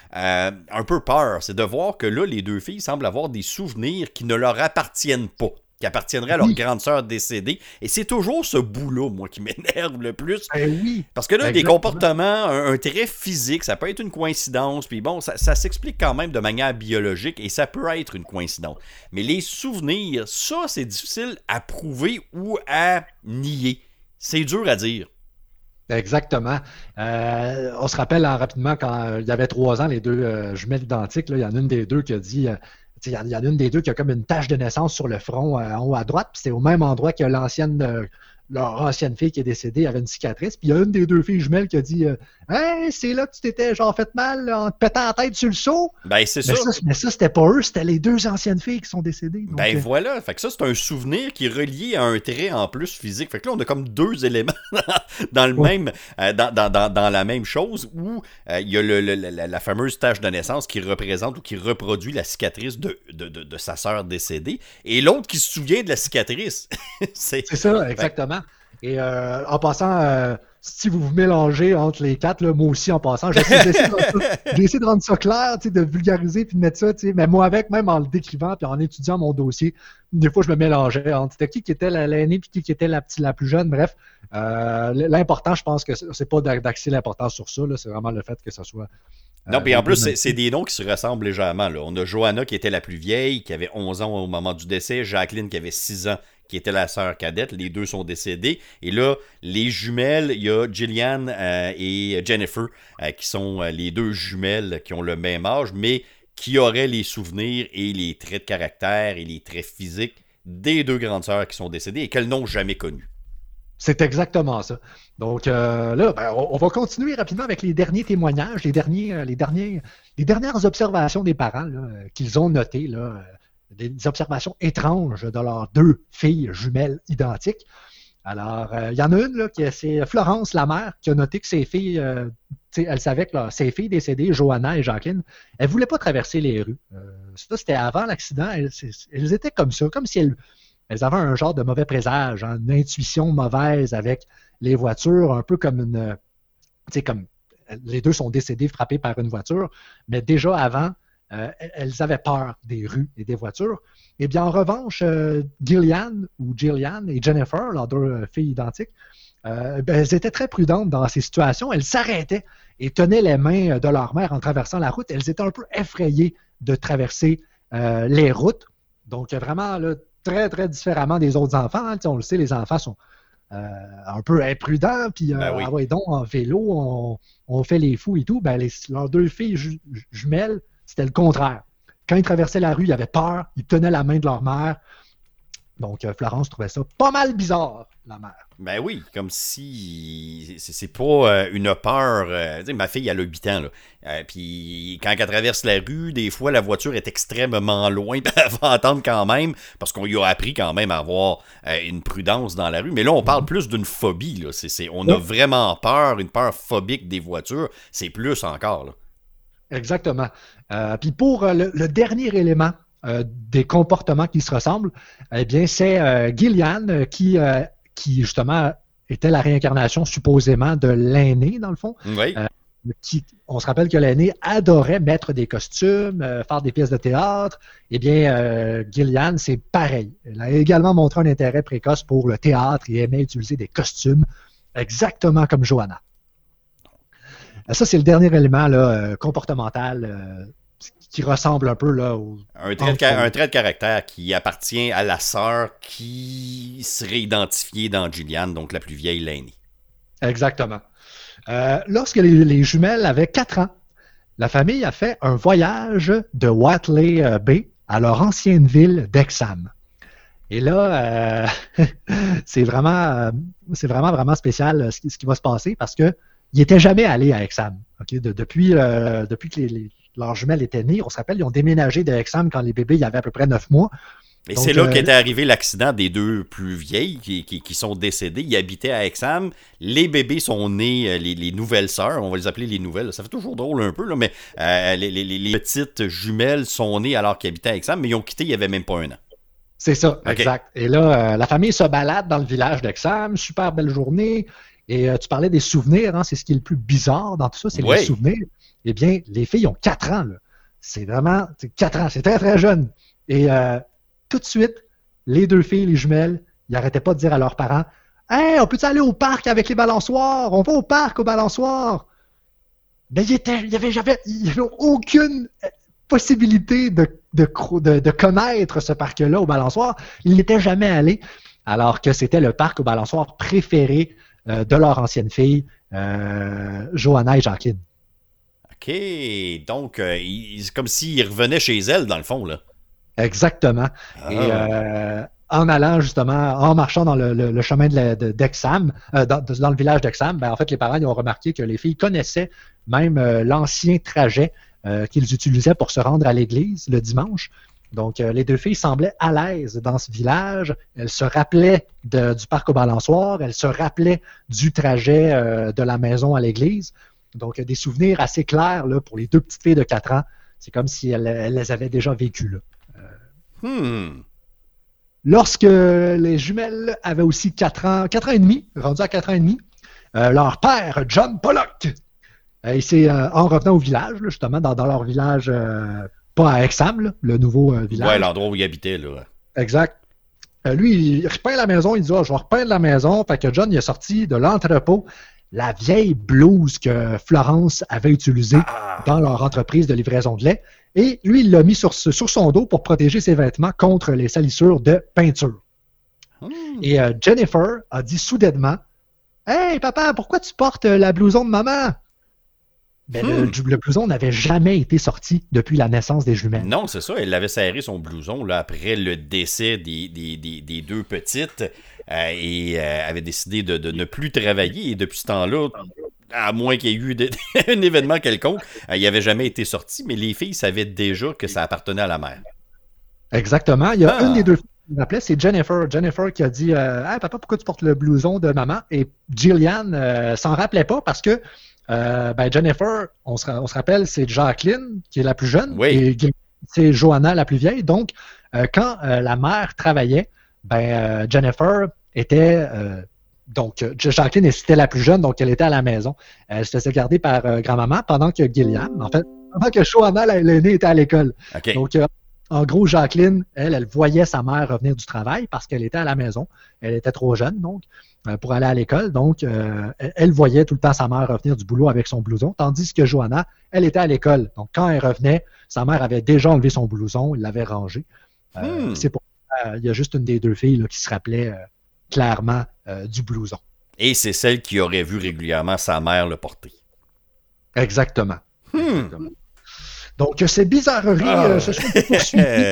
peu peur. C'est de voir que là, les deux filles semblent avoir des souvenirs qui ne leur appartiennent pas, qui appartiendraient à leur grande sœur décédée. Et c'est toujours ce bout-là, moi, qui m'énerve le plus.
Oui.
Parce que là,
Exactement.
des comportements, un trait physique, ça peut être une coïncidence, puis bon, ça s'explique quand même de manière biologique, et ça peut être une coïncidence. Mais les souvenirs, ça, c'est difficile à prouver ou à nier. C'est dur à dire.
Exactement. On se rappelle rapidement quand il y avait 3 ans, les deux jumelles identiques, là, il y en a une des deux qui a dit... il y en a une des deux qui a comme une tache de naissance sur le front en haut à droite, puis c'est au même endroit que leur ancienne fille qui est décédée avait une cicatrice. Puis il y a une des deux filles jumelles qui a dit hey, c'est là que tu t'étais genre fait mal là, en te pétant la tête sur le seau.
Ben, c'est ça.
Mais ça, c'était pas eux, c'était les deux anciennes filles qui sont décédées. Donc,
ben voilà, fait que ça, c'est un souvenir qui est relié à un trait en plus physique. Fait que là, on a comme deux éléments dans le même, dans la même chose où il y a la fameuse tache de naissance qui représente ou qui reproduit la cicatrice de sa sœur décédée et l'autre qui se souvient de la cicatrice.
c'est ça, exactement. Et en passant, si vous vous mélangez entre les quatre, là, moi aussi en passant, j'ai essayé de rendre ça clair, de vulgariser puis de mettre ça, mais moi avec, même en le décrivant puis en étudiant mon dossier, des fois je me mélangeais entre qui était l'aînée puis qui était la plus jeune, bref. L'important, je pense que c'est pas d'axer l'importance sur ça, là, c'est vraiment le fait que ça soit...
Non, puis en plus, c'est des noms qui se ressemblent légèrement. Là. On a Johanna qui était la plus vieille, qui avait 11 ans au moment du décès, Jacqueline qui avait 6 ans, qui était la sœur cadette. Les deux sont décédés. Et là, les jumelles, il y a Gillian et Jennifer, qui sont les deux jumelles qui ont le même âge, mais qui auraient les souvenirs et les traits de caractère et les traits physiques des deux grandes sœurs qui sont décédées et qu'elles n'ont jamais connues.
C'est exactement ça. Donc là, on va continuer rapidement avec les derniers témoignages, les dernières observations des parents là, qu'ils ont notées, là, des observations étranges de leurs deux filles jumelles identiques. Alors, il y en a une, là, c'est Florence, la mère, qui a noté que ses filles, elle savait que ses filles décédées, Johanna et Jacqueline, elles ne voulaient pas traverser les rues. Ça, c'était avant l'accident. Elles étaient comme ça, comme si elles avaient un genre de mauvais présage, une intuition mauvaise avec les voitures, un peu comme comme les deux sont décédés frappés par une voiture, mais déjà avant, elles avaient peur des rues et des voitures. Eh bien, en revanche, Gillian et Jennifer, leurs deux filles identiques, elles étaient très prudentes dans ces situations. Elles s'arrêtaient et tenaient les mains de leur mère en traversant la route. Elles étaient un peu effrayées de traverser les routes. Donc, vraiment, là, très, très différemment des autres enfants. Hein. On le sait, les enfants sont un peu imprudents. Puis,
oui.
ah ouais, donc, en vélo, on fait les fous et tout. Ben, leurs deux filles jumelles, c'était le contraire. Quand ils traversaient la rue, ils avaient peur. Ils tenaient la main de leur mère. Donc, Florence trouvait ça pas mal bizarre, la mère.
Ben oui, comme si c'est pas une peur. Tu sais, ma fille, elle a 8 ans, là. Puis quand elle traverse la rue, des fois, la voiture est extrêmement loin, puis elle va entendre quand même, parce qu'on lui a appris quand même à avoir une prudence dans la rue. Mais là, on parle plus d'une phobie, là. On a vraiment peur, une peur phobique des voitures. C'est plus encore, là.
Exactement. Puis pour le dernier élément des comportements qui se ressemblent, eh bien, c'est Gillian qui justement était la réincarnation supposément de l'aîné, dans le fond.
Oui.
On se rappelle que l'aîné adorait mettre des costumes, faire des pièces de théâtre. Eh bien, Gillian, c'est pareil. Elle a également montré un intérêt précoce pour le théâtre et aimait utiliser des costumes, exactement comme Johanna. Ça, c'est le dernier élément là, comportemental qui ressemble un peu là,
un trait de caractère qui appartient à la sœur qui serait identifiée dans Gillian, donc la plus vieille, l'aînée.
Exactement. Lorsque les jumelles avaient 4 ans, la famille a fait un voyage de Watley Bay à leur ancienne ville d'Hexham. Et là, c'est vraiment spécial ce qui va se passer parce que ils n'étaient jamais allés à Hexham. Okay? Depuis que leurs jumelles étaient nées, on se rappelle, ils ont déménagé de Hexham quand les bébés il y avait à peu près 9 mois.
Et donc, c'est là qu'était arrivé l'accident des deux plus vieilles qui sont décédées. Ils habitaient à Hexham. Les bébés sont nés, les nouvelles sœurs, on va les appeler les nouvelles. Ça fait toujours drôle un peu, là, mais les petites jumelles sont nées alors qu'ils habitaient à Hexham, mais ils ont quitté il n'y avait même pas 1 an.
C'est ça, okay. Exact. Et là, la famille se balade dans le village d'Hexham. Super belle journée. Et tu parlais des souvenirs, hein, c'est ce qui est le plus bizarre dans tout ça, c'est les souvenirs. Eh bien, les filles ont 4 ans. Là. C'est vraiment 4 ans, c'est très, très jeune. Et tout de suite, les deux filles, les jumelles, ils n'arrêtaient pas de dire à leurs parents « Hey, on peut-tu aller au parc avec les balançoires? On va au parc aux balançoires! » Mais il n'y avait aucune possibilité de connaître ce parc-là aux balançoires. Ils n'étaient jamais allés, alors que c'était le parc aux balançoires préféré de leur ancienne fille, Johanna et Jacqueline.
OK, donc c'est comme s'ils revenaient chez elle, dans le fond, là.
Exactement. Ah. Et en allant, justement, en marchant dans le chemin d'Hexham, dans le village d'Hexham, ben, en fait, les parents ils ont remarqué que les filles connaissaient même l'ancien trajet qu'ils utilisaient pour se rendre à l'église le dimanche. Donc, les deux filles semblaient à l'aise dans ce village. Elles se rappelaient du parc aux balançoires. Elles se rappelaient du trajet de la maison à l'église. Donc, des souvenirs assez clairs là, pour les deux petites filles de 4 ans. C'est comme si elles les avaient déjà vécues. Là. Lorsque les jumelles avaient aussi 4 ans et demi, rendu à 4 ans et demi, leur père, John Pollock, en revenant au village, là, justement, dans leur village... pas à Hexham, là, le nouveau village.
Ouais, l'endroit où il habitait, là.
Exact. Lui, il repeint la maison, il dit je vais repeindre la maison. Fait que John, il a sorti de l'entrepôt la vieille blouse que Florence avait utilisée dans leur entreprise de livraison de lait. Et lui, il l'a mis sur son dos pour protéger ses vêtements contre les salissures de peinture. Et Jennifer a dit soudainement Hey, papa, pourquoi tu portes la blouson de maman? Ben, le blouson n'avait jamais été sorti depuis la naissance des jumelles.
Non, c'est ça. Elle avait serré son blouson là, après le décès des deux petites et avait décidé de ne plus travailler. Et depuis ce temps-là, à moins qu'il y ait eu un événement quelconque, il n'avait jamais été sorti. Mais les filles savaient déjà que ça appartenait à la mère. Exactement. Il y a une des deux filles qui me rappelait, c'est Jennifer. Jennifer qui a dit hey, papa, pourquoi tu portes le blouson de maman? Et Gillian s'en rappelait pas parce que Jennifer, on se rappelle, c'est Jacqueline qui est la plus jeune et c'est Johanna la plus vieille. Donc, quand la mère travaillait, Jennifer était... Jacqueline était la plus jeune, donc elle était à la maison. Elle se faisait garder par grand-maman pendant que Gillian, en fait,
Pendant que Johanna, l'aînée, était à l'école.
OK.
Donc, en gros, Jacqueline, elle voyait sa mère revenir du travail parce qu'elle était à la maison. Elle était trop jeune, donc, pour aller à l'école. Donc, elle voyait tout le temps sa mère revenir du boulot avec son blouson, tandis que Johanna, elle était à l'école. Donc, quand elle revenait, sa mère avait déjà enlevé son blouson, il l'avait rangé. C'est pour ça qu'il y a juste une des deux filles là, qui se rappelait clairement du blouson.
Et c'est celle qui aurait vu régulièrement sa mère le porter.
Exactement. Exactement. Donc, ces bizarreries se sont poursuivies.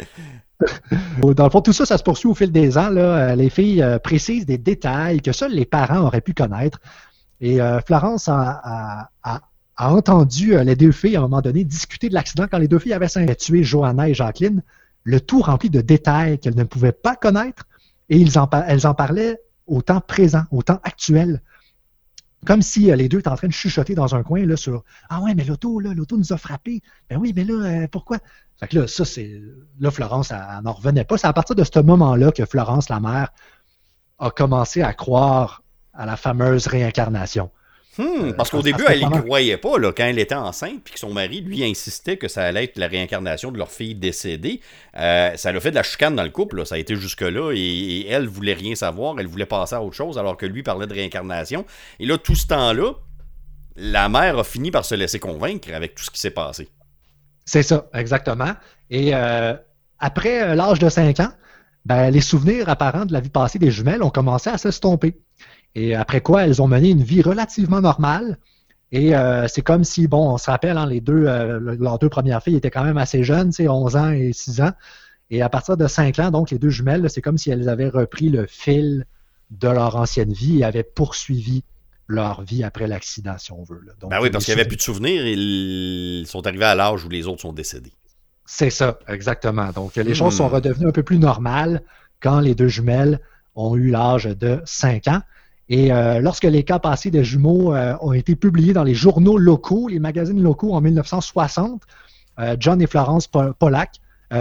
Dans le fond, tout ça, ça se poursuit au fil des ans. Là. Les filles précisent des détails que seuls les parents auraient pu connaître. Et Florence a entendu les deux filles, à un moment donné, discuter de l'accident quand les deux filles avaient tué Johanna et Jacqueline, le tout rempli de détails qu'elles ne pouvaient pas connaître. Et elles en parlaient au temps présent, au temps actuel. Comme si les deux étaient en train de chuchoter dans un coin là, sur « Ah ouais, mais l'auto nous a frappés. Ben oui, mais là, pourquoi? » Fait que là, ça, c'est. Là, Florence, elle n'en revenait pas. C'est à partir de ce moment-là que Florence, la mère, a commencé à croire à la fameuse réincarnation.
Parce qu'au début, elle n'y croyait pas là, quand elle était enceinte, puis que son mari, lui, insistait que ça allait être la réincarnation de leur fille décédée. Ça l'a fait de la chicane dans le couple, là. Ça a été jusque-là, et elle voulait rien savoir, elle voulait passer à autre chose, alors que lui parlait de réincarnation. Et là, tout ce temps-là, la mère a fini par se laisser convaincre avec tout ce qui s'est passé.
C'est ça, exactement. Et après l'âge de 5 ans, ben, les souvenirs apparents de la vie passée des jumelles ont commencé à s'estomper. Et après quoi, elles ont mené une vie relativement normale. Et c'est comme si, bon, on se rappelle, hein, leurs deux premières filles étaient quand même assez jeunes, 11 ans et 6 ans. Et à partir de 5 ans, donc, les deux jumelles, c'est comme si elles avaient repris le fil de leur ancienne vie et avaient poursuivi leur vie après l'accident, si on veut. Là. Donc,
ben oui, parce qu'il n'y avait plus de souvenirs, ils sont arrivés à l'âge où les autres sont décédés.
C'est ça, exactement. Donc, les choses sont redevenues un peu plus normales quand les deux jumelles ont eu l'âge de 5 ans. Et lorsque les cas passés des jumeaux ont été publiés dans les journaux locaux, les magazines locaux en 1960, John et Florence Pollock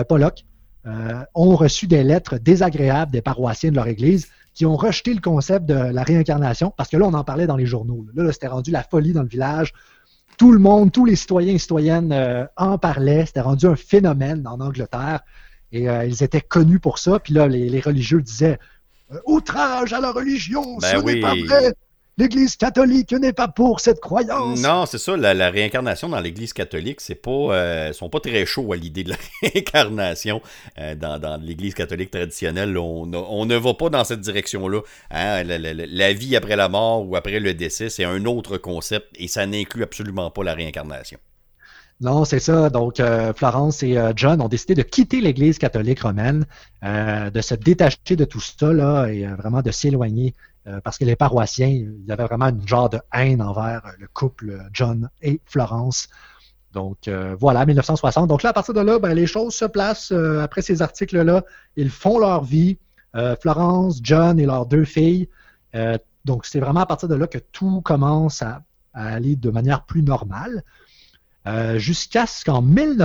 ont reçu des lettres désagréables des paroissiens de leur église qui ont rejeté le concept de la réincarnation, parce que là, on en parlait dans les journaux. Là, c'était rendu la folie dans le village. Tout le monde, tous les citoyens et citoyennes en parlaient. C'était rendu un phénomène en Angleterre. Et ils étaient connus pour ça. Puis là, les religieux disaient « Outrage à la religion, ce n'est pas vrai. L'Église catholique n'est pas pour cette croyance. »
Non, c'est ça. La réincarnation dans l'Église catholique, c'est pas, ils sont pas très chauds à l'idée de la réincarnation. Dans l'Église catholique traditionnelle, on ne va pas dans cette direction-là. Hein? La vie après la mort ou après le décès, c'est un autre concept et ça n'inclut absolument pas la réincarnation.
Non, c'est ça. Donc, Florence et John ont décidé de quitter l'Église catholique romaine, de se détacher de tout ça là, et vraiment de s'éloigner parce que les paroissiens, il y avait vraiment une genre de haine envers le couple John et Florence. Donc, voilà, 1960. Donc là, à partir de là, ben, les choses se placent. Après ces articles-là, ils font leur vie. Florence, John et leurs deux filles. Donc, c'est vraiment à partir de là que tout commence à aller de manière plus normale. Jusqu'à ce qu'en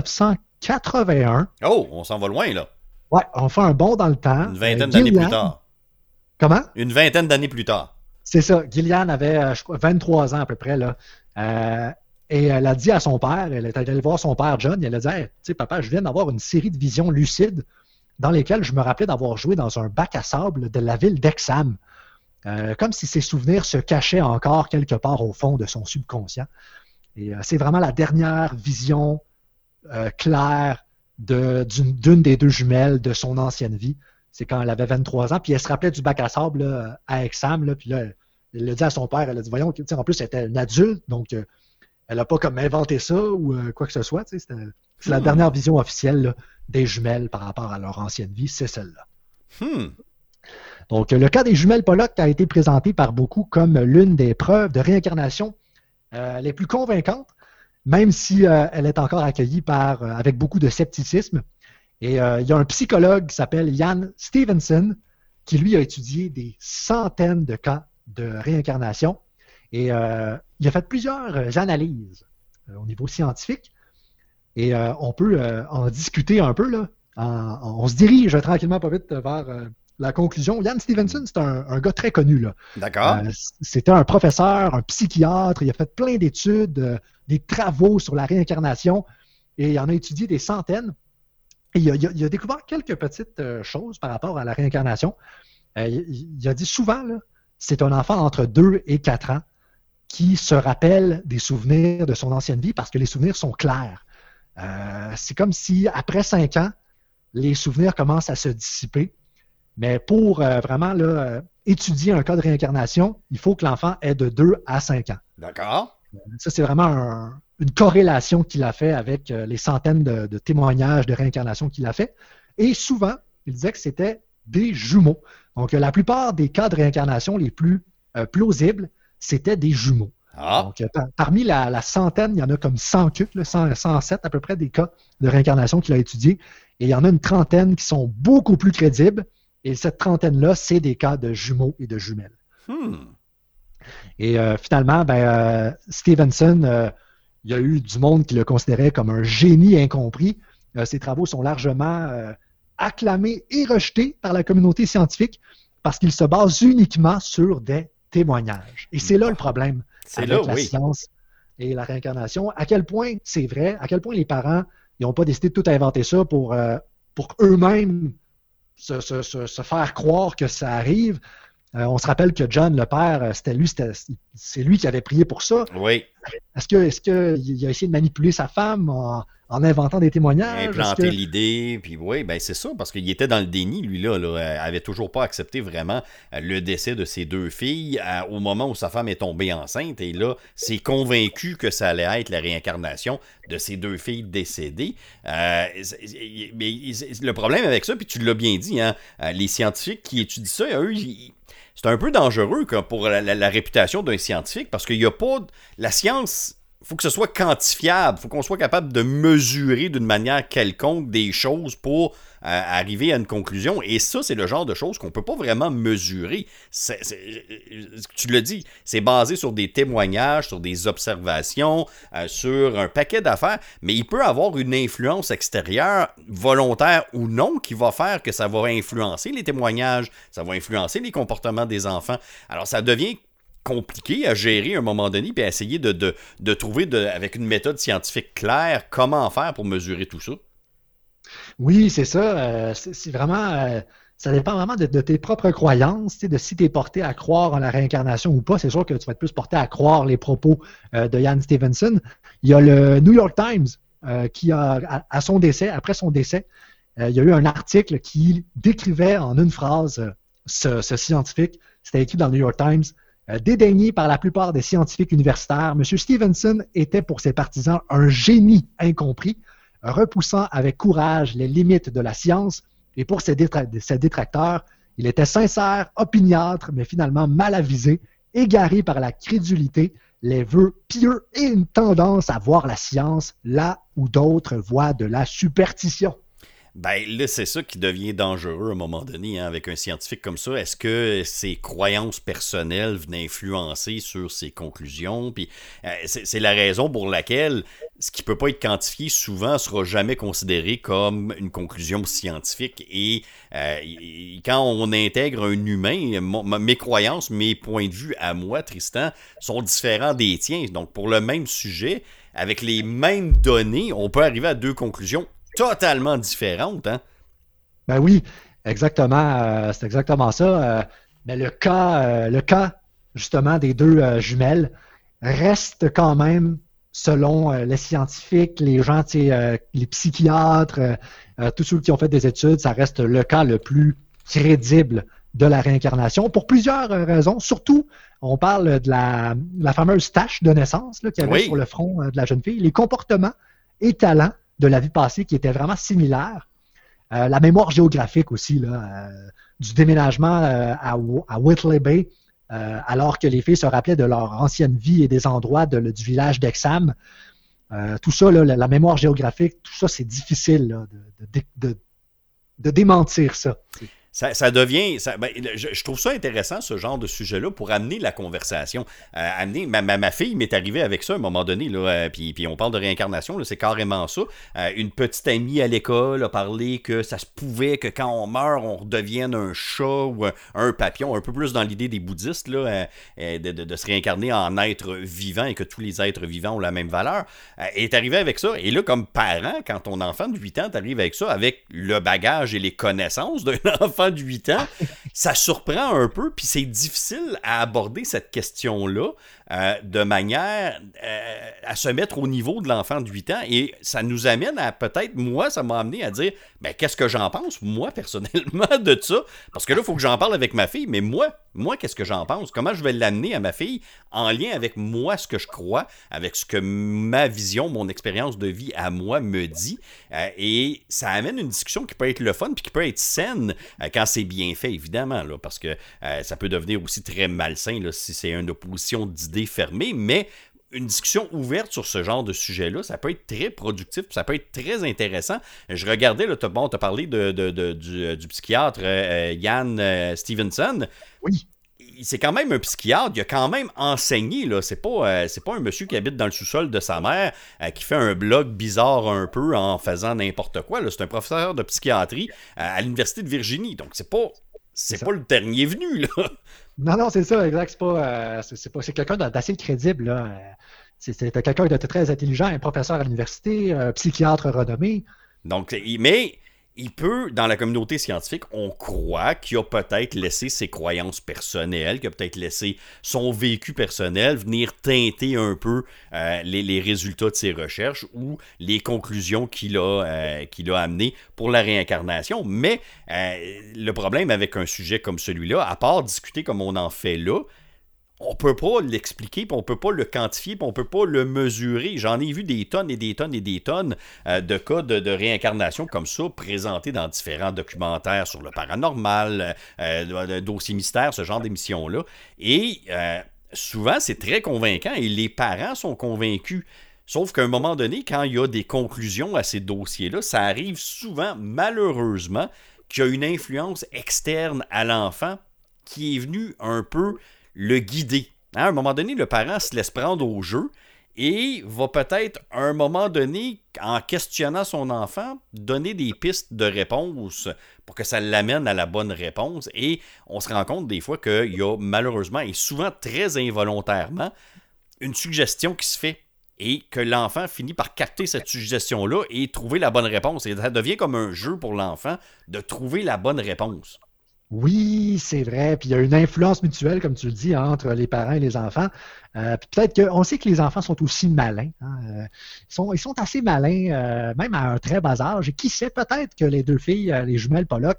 1981...
Oh, on s'en va loin, là.
Ouais, on fait un bond dans le temps.
Une vingtaine d'années plus tard.
Comment?
Une vingtaine d'années plus tard.
C'est ça. Gillian avait, je crois, 23 ans à peu près, là. Et elle a dit à son père, elle est allée voir son père, John, et elle a dit hey, « Tu sais, papa, je viens d'avoir une série de visions lucides dans lesquelles je me rappelais d'avoir joué dans un bac à sable de la ville d'Hexham. Comme si ces souvenirs se cachaient encore quelque part au fond de son subconscient. » Et c'est vraiment la dernière vision claire d'une des deux jumelles de son ancienne vie. C'est quand elle avait 23 ans, puis elle se rappelait du bac à sable là, à Hexham, là, puis là, elle l'a dit à son père, elle a dit, voyons, en plus, elle était une adulte, donc elle n'a pas comme inventé ça ou quoi que ce soit. C'est la dernière vision officielle là, des jumelles par rapport à leur ancienne vie, c'est celle-là. Donc, le cas des jumelles Pollock a été présenté par beaucoup comme l'une des preuves de réincarnation les plus convaincantes, même si elle est encore accueillie avec beaucoup de scepticisme. Et il y a un psychologue qui s'appelle Ian Stevenson qui, lui, a étudié des centaines de cas de réincarnation. Et il a fait plusieurs analyses au niveau scientifique. Et on peut en discuter un peu. Là. On se dirige tranquillement pas vite vers la conclusion. Ian Stevenson, c'est un gars très connu. Là.
D'accord.
C'était un professeur, un psychiatre. Il a fait plein d'études des travaux sur la réincarnation et il en a étudié des centaines. Et il a découvert quelques petites choses par rapport à la réincarnation. Il a dit souvent, là, c'est un enfant entre 2 et 4 ans qui se rappelle des souvenirs de son ancienne vie parce que les souvenirs sont clairs. C'est comme si, après 5 ans, les souvenirs commencent à se dissiper. Mais pour vraiment là, étudier un cas de réincarnation, il faut que l'enfant ait de 2 à 5 ans.
D'accord.
Ça, c'est vraiment une corrélation qu'il a fait avec les centaines de témoignages de réincarnation qu'il a fait. Et souvent, il disait que c'était des jumeaux. Donc, la plupart des cas de réincarnation les plus plausibles, c'était des jumeaux.
Ah.
Donc, parmi la centaine, il y en a comme 107 à peu près des cas de réincarnation qu'il a étudiés. Et il y en a une trentaine qui sont beaucoup plus crédibles. Et cette trentaine-là, c'est des cas de jumeaux et de jumelles. Et finalement, Stevenson, il y a eu du monde qui le considérait comme un génie incompris. Ses travaux sont largement acclamés et rejetés par la communauté scientifique parce qu'ils se basent uniquement sur des témoignages. Et c'est là le problème avec la science et la réincarnation. À quel point c'est vrai, à quel point les parents n'ont pas décidé de tout inventer ça pour eux-mêmes se faire croire que ça arrive. On se rappelle que John, le père, c'est lui qui avait prié pour ça.
Oui.
Est-ce qu'il a essayé de manipuler sa femme en inventant des témoignages?
Implanter l'idée, puis oui, ben c'est ça, parce qu'il était dans le déni, lui-là, avait toujours pas accepté vraiment le décès de ses 2 filles au moment où sa femme est tombée enceinte, et là, s'est convaincu que ça allait être la réincarnation de ses 2 filles décédées. Mais le problème avec ça, puis tu l'as bien dit, hein, les scientifiques qui étudient ça, eux, c'est un peu dangereux pour la réputation d'un scientifique parce qu'il n'y a pas... La science, il faut que ce soit quantifiable. Il faut qu'on soit capable de mesurer d'une manière quelconque des choses pour arriver à une conclusion. Et ça, c'est le genre de choses qu'on ne peut pas vraiment mesurer. Tu l'as dit, c'est basé sur des témoignages, sur des observations, sur un paquet d'affaires, mais il peut avoir une influence extérieure, volontaire ou non, qui va faire que ça va influencer les témoignages, ça va influencer les comportements des enfants. Alors, ça devient compliqué à gérer à un moment donné puis à essayer de trouver avec une méthode scientifique claire comment faire pour mesurer tout ça.
Oui, c'est ça. C'est vraiment... ça dépend vraiment de tes propres croyances, de si tu es porté à croire en la réincarnation ou pas. C'est sûr que tu vas être plus porté à croire les propos de Ian Stevenson. Il y a le New York Times qui a, à son décès, après son décès, il y a eu un article qui décrivait en une phrase ce scientifique. C'était écrit dans le New York Times. Dédaigné par la plupart des scientifiques universitaires, M. Stevenson était pour ses partisans un génie incompris, repoussant avec courage les limites de la science, et pour ses détracteurs, il était sincère, opiniâtre, mais finalement mal avisé, égaré par la crédulité, les vœux pieux et une tendance à voir la science là où d'autres voient de la superstition.
Ben là, c'est ça qui devient dangereux à un moment donné, hein, avec un scientifique comme ça. Est-ce que ses croyances personnelles venaient influencer sur ses conclusions? Puis c'est la raison pour laquelle ce qui peut pas être quantifié souvent sera jamais considéré comme une conclusion scientifique. Et quand on intègre un humain, mes croyances, mes points de vue à moi, Tristan, sont différents des tiens. Donc pour le même sujet, avec les mêmes données, on peut arriver à 2 conclusions totalement différentes, hein?
Ben oui, exactement. C'est exactement ça. Mais le cas, justement, des 2 jumelles reste quand même, selon les scientifiques, les gens, les psychiatres, tous ceux qui ont fait des études, ça reste le cas le plus crédible de la réincarnation pour plusieurs raisons. Surtout, on parle de la fameuse tache de naissance qu'il y avait sur le front de la jeune fille, les comportements et talents de la vie passée qui étaient vraiment similaires. La mémoire géographique aussi, du déménagement à Whitley Bay, alors que les filles se rappelaient de leur ancienne vie et des endroits du village d'Exham. Tout ça, la mémoire géographique, tout ça, c'est difficile de démentir ça.
Ça devient. Je trouve ça intéressant, ce genre de sujet-là, pour amener la conversation. Amener, ma fille m'est arrivée avec ça à un moment donné, là, puis on parle de réincarnation, là, c'est carrément ça. Une petite amie à l'école a parlé que ça se pouvait que quand on meurt, on redevienne un chat ou un papillon, un peu plus dans l'idée des bouddhistes, là, de se réincarner en être vivant et que tous les êtres vivants ont la même valeur. Elle est arrivée avec ça. Et là, comme parent, quand ton enfant de 8 ans t'arrive avec ça, avec le bagage et les connaissances d'un enfant de 8 ans, ça surprend un peu, puis c'est difficile à aborder cette question-là de manière à se mettre au niveau de l'enfant de 8 ans, et ça nous amène à peut-être, moi, ça m'a amené à dire, qu'est-ce que j'en pense, moi, personnellement, de ça, parce que là, il faut que j'en parle avec ma fille, mais moi, qu'est-ce que j'en pense? Comment je vais l'amener à ma fille en lien avec moi, ce que je crois, avec ce que ma vision, mon expérience de vie à moi me dit, et ça amène une discussion qui peut être le fun, puis qui peut être saine quand c'est bien fait, évidemment, là, parce que ça peut devenir aussi très malsain là, si c'est une opposition d'idées fermées, mais une discussion ouverte sur ce genre de sujet-là, ça peut être très productif, ça peut être très intéressant. Je regardais, là, t'as parlé du psychiatre Ian Stevenson.
Oui.
C'est quand même un psychiatre, il a quand même enseigné, là. C'est pas un monsieur qui habite dans le sous-sol de sa mère, qui fait un blog bizarre un peu en faisant n'importe quoi, là. C'est un professeur de psychiatrie à l'Université de Virginie, donc c'est pas le dernier venu, là.
Non, c'est ça, exact. C'est quelqu'un d'assez crédible, là. C'est quelqu'un de très intelligent, un professeur à l'université, un psychiatre renommé.
Donc, mais il peut, dans la communauté scientifique, on croit qu'il a peut-être laissé ses croyances personnelles, qu'il a peut-être laissé son vécu personnel venir teinter un peu les résultats de ses recherches ou les conclusions qu'il a amenées pour la réincarnation. Mais le problème avec un sujet comme celui-là, à part discuter comme on en fait là, on peut pas l'expliquer, puis on peut pas le quantifier, puis on peut pas le mesurer. J'en ai vu des tonnes et des tonnes et des tonnes de cas de réincarnation comme ça, présentés dans différents documentaires sur le paranormal, dossiers mystères, ce genre d'émissions-là. Et souvent, c'est très convaincant et les parents sont convaincus. Sauf qu'à un moment donné, quand il y a des conclusions à ces dossiers-là, ça arrive souvent, malheureusement, qu'il y a une influence externe à l'enfant qui est venue un peu le guider. À un moment donné, le parent se laisse prendre au jeu et va peut-être, à un moment donné, en questionnant son enfant, donner des pistes de réponse pour que ça l'amène à la bonne réponse. Et on se rend compte des fois qu'il y a malheureusement, et souvent très involontairement, une suggestion qui se fait et que l'enfant finit par capter cette suggestion-là et trouver la bonne réponse. Et ça devient comme un jeu pour l'enfant de trouver la bonne réponse.
Oui, c'est vrai. Puis il y a une influence mutuelle, comme tu le dis, entre les parents et les enfants. Puis peut-être qu'on sait que les enfants sont aussi malins. Hein. Ils sont assez malins, même à un très bas âge. Et qui sait, peut-être que les deux filles, les jumelles Pollock,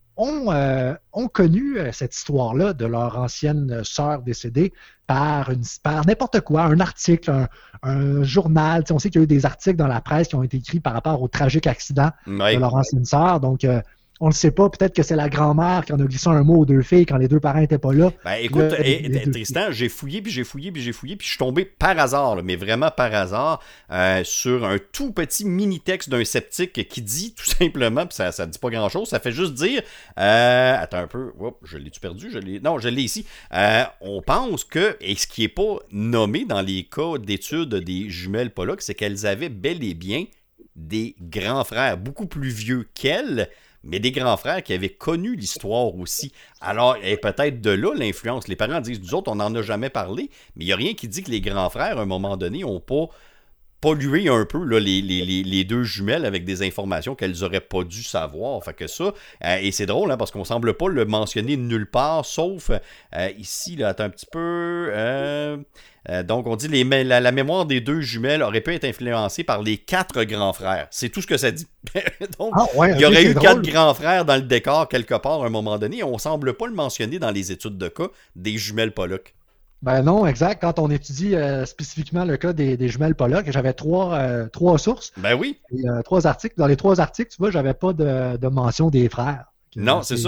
ont connu cette histoire-là de leur ancienne sœur décédée par n'importe quoi, un article, un journal. On sait qu'il y a eu des articles dans la presse qui ont été écrits par rapport au tragique accident de leur ancienne sœur. Donc, on ne le sait pas, peut-être que c'est la grand-mère qui en a glissé un mot aux deux filles quand les deux parents n'étaient pas là.
Écoute, Tristan, j'ai fouillé, puis je suis tombé par hasard, mais vraiment par hasard, sur un tout petit mini-texte d'un sceptique qui dit tout simplement, puis ça ne dit pas grand-chose, ça fait juste dire, attends un peu, je l'ai-tu perdu? Non, je l'ai ici. On pense que, et ce qui n'est pas nommé dans les cas d'études des jumelles Pollock, c'est qu'elles avaient bel et bien des grands frères beaucoup plus vieux qu'elles, mais des grands frères qui avaient connu l'histoire aussi. Alors, et peut-être de là l'influence. Les parents disent, nous autres, on n'en a jamais parlé, mais il n'y a rien qui dit que les grands frères, à un moment donné, n'ont pas pollué un peu là, les deux jumelles avec des informations qu'elles n'auraient pas dû savoir. Fait que ça, et c'est drôle, hein, parce qu'on ne semble pas le mentionner nulle part, sauf ici, là, attends un petit peu... donc, on dit la mémoire des deux jumelles aurait pu être influencée par les 4 grands frères. C'est tout ce que ça dit. Donc, il y aurait eu 4 grands frères dans le décor quelque part à un moment donné. Et on ne semble pas le mentionner dans les études de cas des jumelles Pollock.
Ben non, exact. Quand on étudie spécifiquement le cas des jumelles Pollock, j'avais 3 sources.
Ben oui.
Et, 3 articles. Dans les 3 articles, tu vois, j'avais pas de mention des frères.
Non, c'est ça.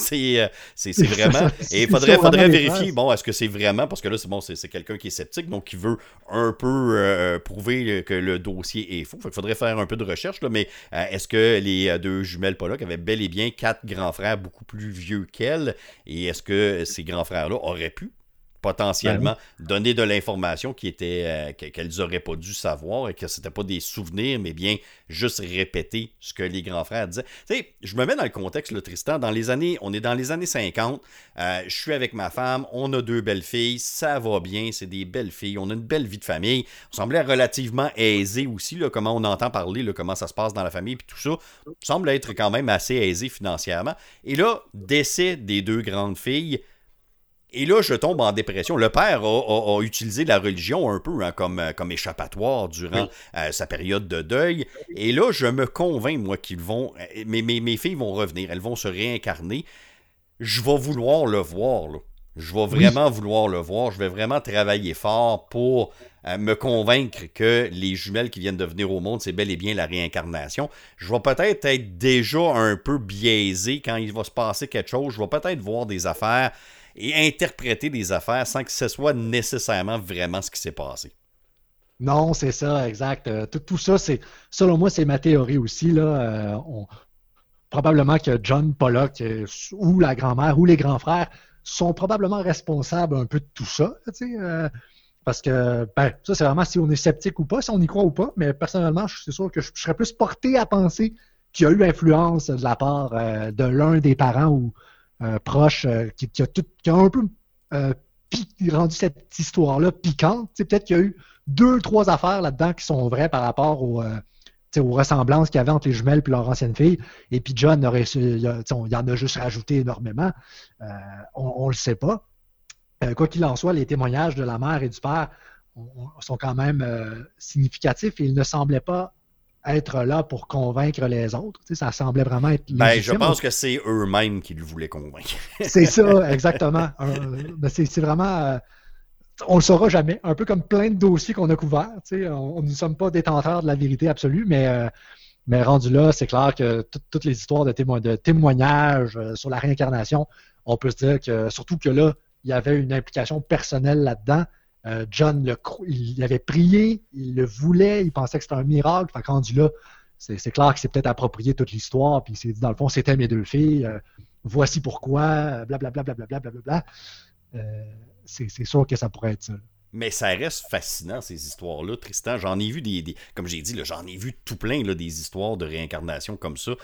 C'est vraiment... Et il faudrait vérifier, bon, est-ce que c'est vraiment... Parce que là, c'est quelqu'un qui est sceptique, donc qui veut un peu prouver que le dossier est faux. Fait qu'il faudrait faire un peu de recherche, là, mais est-ce que les deux jumelles Pollock avaient bel et bien 4 grands frères beaucoup plus vieux qu'elles? Et est-ce que ces grands frères-là auraient pu potentiellement donner de l'information qu'elles n'auraient pas dû savoir et que c'était pas des souvenirs, mais bien juste répéter ce que les grands frères disaient. Tu sais, je me mets dans le contexte, là, Tristan, on est dans les années 50, je suis avec ma femme, on a 2 belles filles, ça va bien, c'est des belles filles, on a une belle vie de famille, on semblait relativement aisé aussi, là, comment on entend parler, là, comment ça se passe dans la famille, puis tout ça, semble être quand même assez aisé financièrement. Et là, décès des 2 grandes filles. Et là, je tombe en dépression. Le père a utilisé la religion un peu comme échappatoire durant sa période de deuil. Et là, je me convainc, moi, qu'ils vont... Mes filles vont revenir, elles vont se réincarner. Je vais vouloir le voir, là. Je vais vraiment vouloir le voir. Je vais vraiment travailler fort pour me convaincre que les jumelles qui viennent de venir au monde, c'est bel et bien la réincarnation. Je vais peut-être être déjà un peu biaisé quand il va se passer quelque chose. Je vais peut-être voir des affaires et interpréter des affaires sans que ce soit nécessairement vraiment ce qui s'est passé.
Non, c'est ça, exact. Tout ça, selon moi, c'est ma théorie aussi. Là. Probablement que John Pollock ou la grand-mère ou les grands frères sont probablement responsables un peu de tout ça. Parce que, ça, c'est vraiment si on est sceptique ou pas, si on y croit ou pas. Mais personnellement, c'est sûr que je serais plus porté à penser qu'il y a eu influence de la part de l'un des parents ou proche qui a un peu rendu cette histoire-là piquante. Peut-être qu'il y a eu 2-3 affaires là-dedans qui sont vraies par rapport aux ressemblances qu'il y avait entre les jumelles et leur ancienne fille. Et puis John, il en a juste rajouté énormément. On ne le sait pas. Quoi qu'il en soit, les témoignages de la mère et du père sont quand même significatifs et ils ne semblaient pas être là pour convaincre les autres. Ça semblait vraiment être légitime.
Je pense que c'est eux-mêmes qui le voulaient convaincre.
C'est ça, exactement. C'est vraiment... on le saura jamais. Un peu comme plein de dossiers qu'on a couverts. On ne sommes pas détenteurs de la vérité absolue, mais rendu là, c'est clair que toutes les histoires de témoignages sur la réincarnation, on peut se dire que, surtout que là, il y avait une implication personnelle là-dedans. John, il avait prié, il le voulait, il pensait que c'était un miracle. Fait que rendu là, c'est clair qu'il s'est peut-être approprié toute l'histoire, puis il s'est dit, dans le fond, c'était mes 2 filles, voici pourquoi, blablabla, blablabla. C'est sûr que ça pourrait être ça.
Mais ça reste fascinant, ces histoires-là, Tristan. J'en ai vu comme j'ai dit, là, j'en ai vu tout plein là, des histoires de réincarnation comme ça.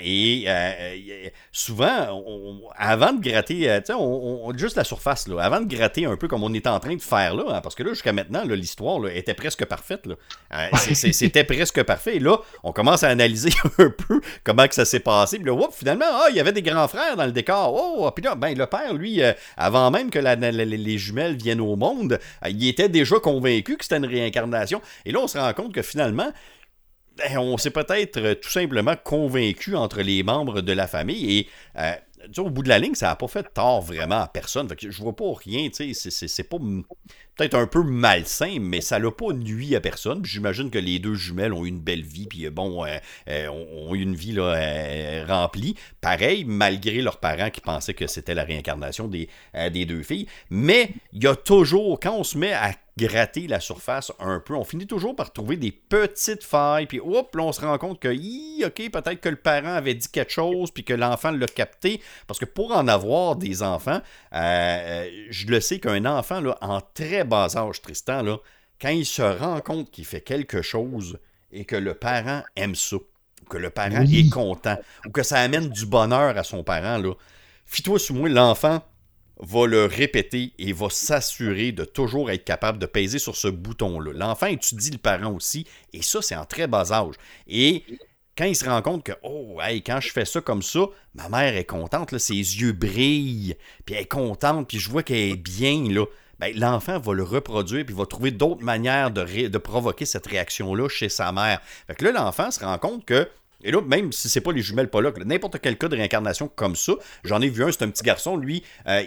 Souvent, avant de gratter, juste la surface, là, avant de gratter un peu comme on est en train de faire là, parce que là, jusqu'à maintenant, là, l'histoire là, était presque parfaite. Là. C'était presque parfait. Et là, on commence à analyser un peu comment que ça s'est passé. Puis là, finalement, il y avait des grands frères dans le décor. Puis là, le père, lui, avant même que les jumelles viennent au monde, il était déjà convaincu que c'était une réincarnation. Et là, on se rend compte que finalement, on s'est peut-être tout simplement convaincu entre les membres de la famille. Et au bout de la ligne, ça n'a pas fait tort vraiment à personne. Fait que je vois pas rien. C'est pas peut-être un peu malsain, mais ça l'a pas nui à personne. Puis j'imagine que les 2 jumelles ont eu une belle vie. Puis ont eu une vie là, remplie. Pareil, malgré leurs parents qui pensaient que c'était la réincarnation des 2 filles. Mais il y a toujours, quand on se met à gratter la surface un peu, on finit toujours par trouver des petites failles, puis là, on se rend compte que, peut-être que le parent avait dit quelque chose, puis que l'enfant l'a capté, parce que pour en avoir des enfants, je le sais qu'un enfant, là, en très bas âge, Tristan, là, quand il se rend compte qu'il fait quelque chose, et que le parent aime ça, ou que le parent est content, ou que ça amène du bonheur à son parent, là, fie-toi sur moi, l'enfant va le répéter et va s'assurer de toujours être capable de peser sur ce bouton-là. L'enfant étudie le parent aussi, et ça, c'est en très bas âge. Et quand il se rend compte que, quand je fais ça comme ça, ma mère est contente, là, ses yeux brillent, puis elle est contente, puis je vois qu'elle est bien, là. L'enfant va le reproduire, puis va trouver d'autres manières de provoquer cette réaction-là chez sa mère. Fait que là, l'enfant se rend compte que, et là, même si c'est pas les jumelles Pollock, n'importe quel cas de réincarnation comme ça, j'en ai vu un, c'est un petit garçon, lui,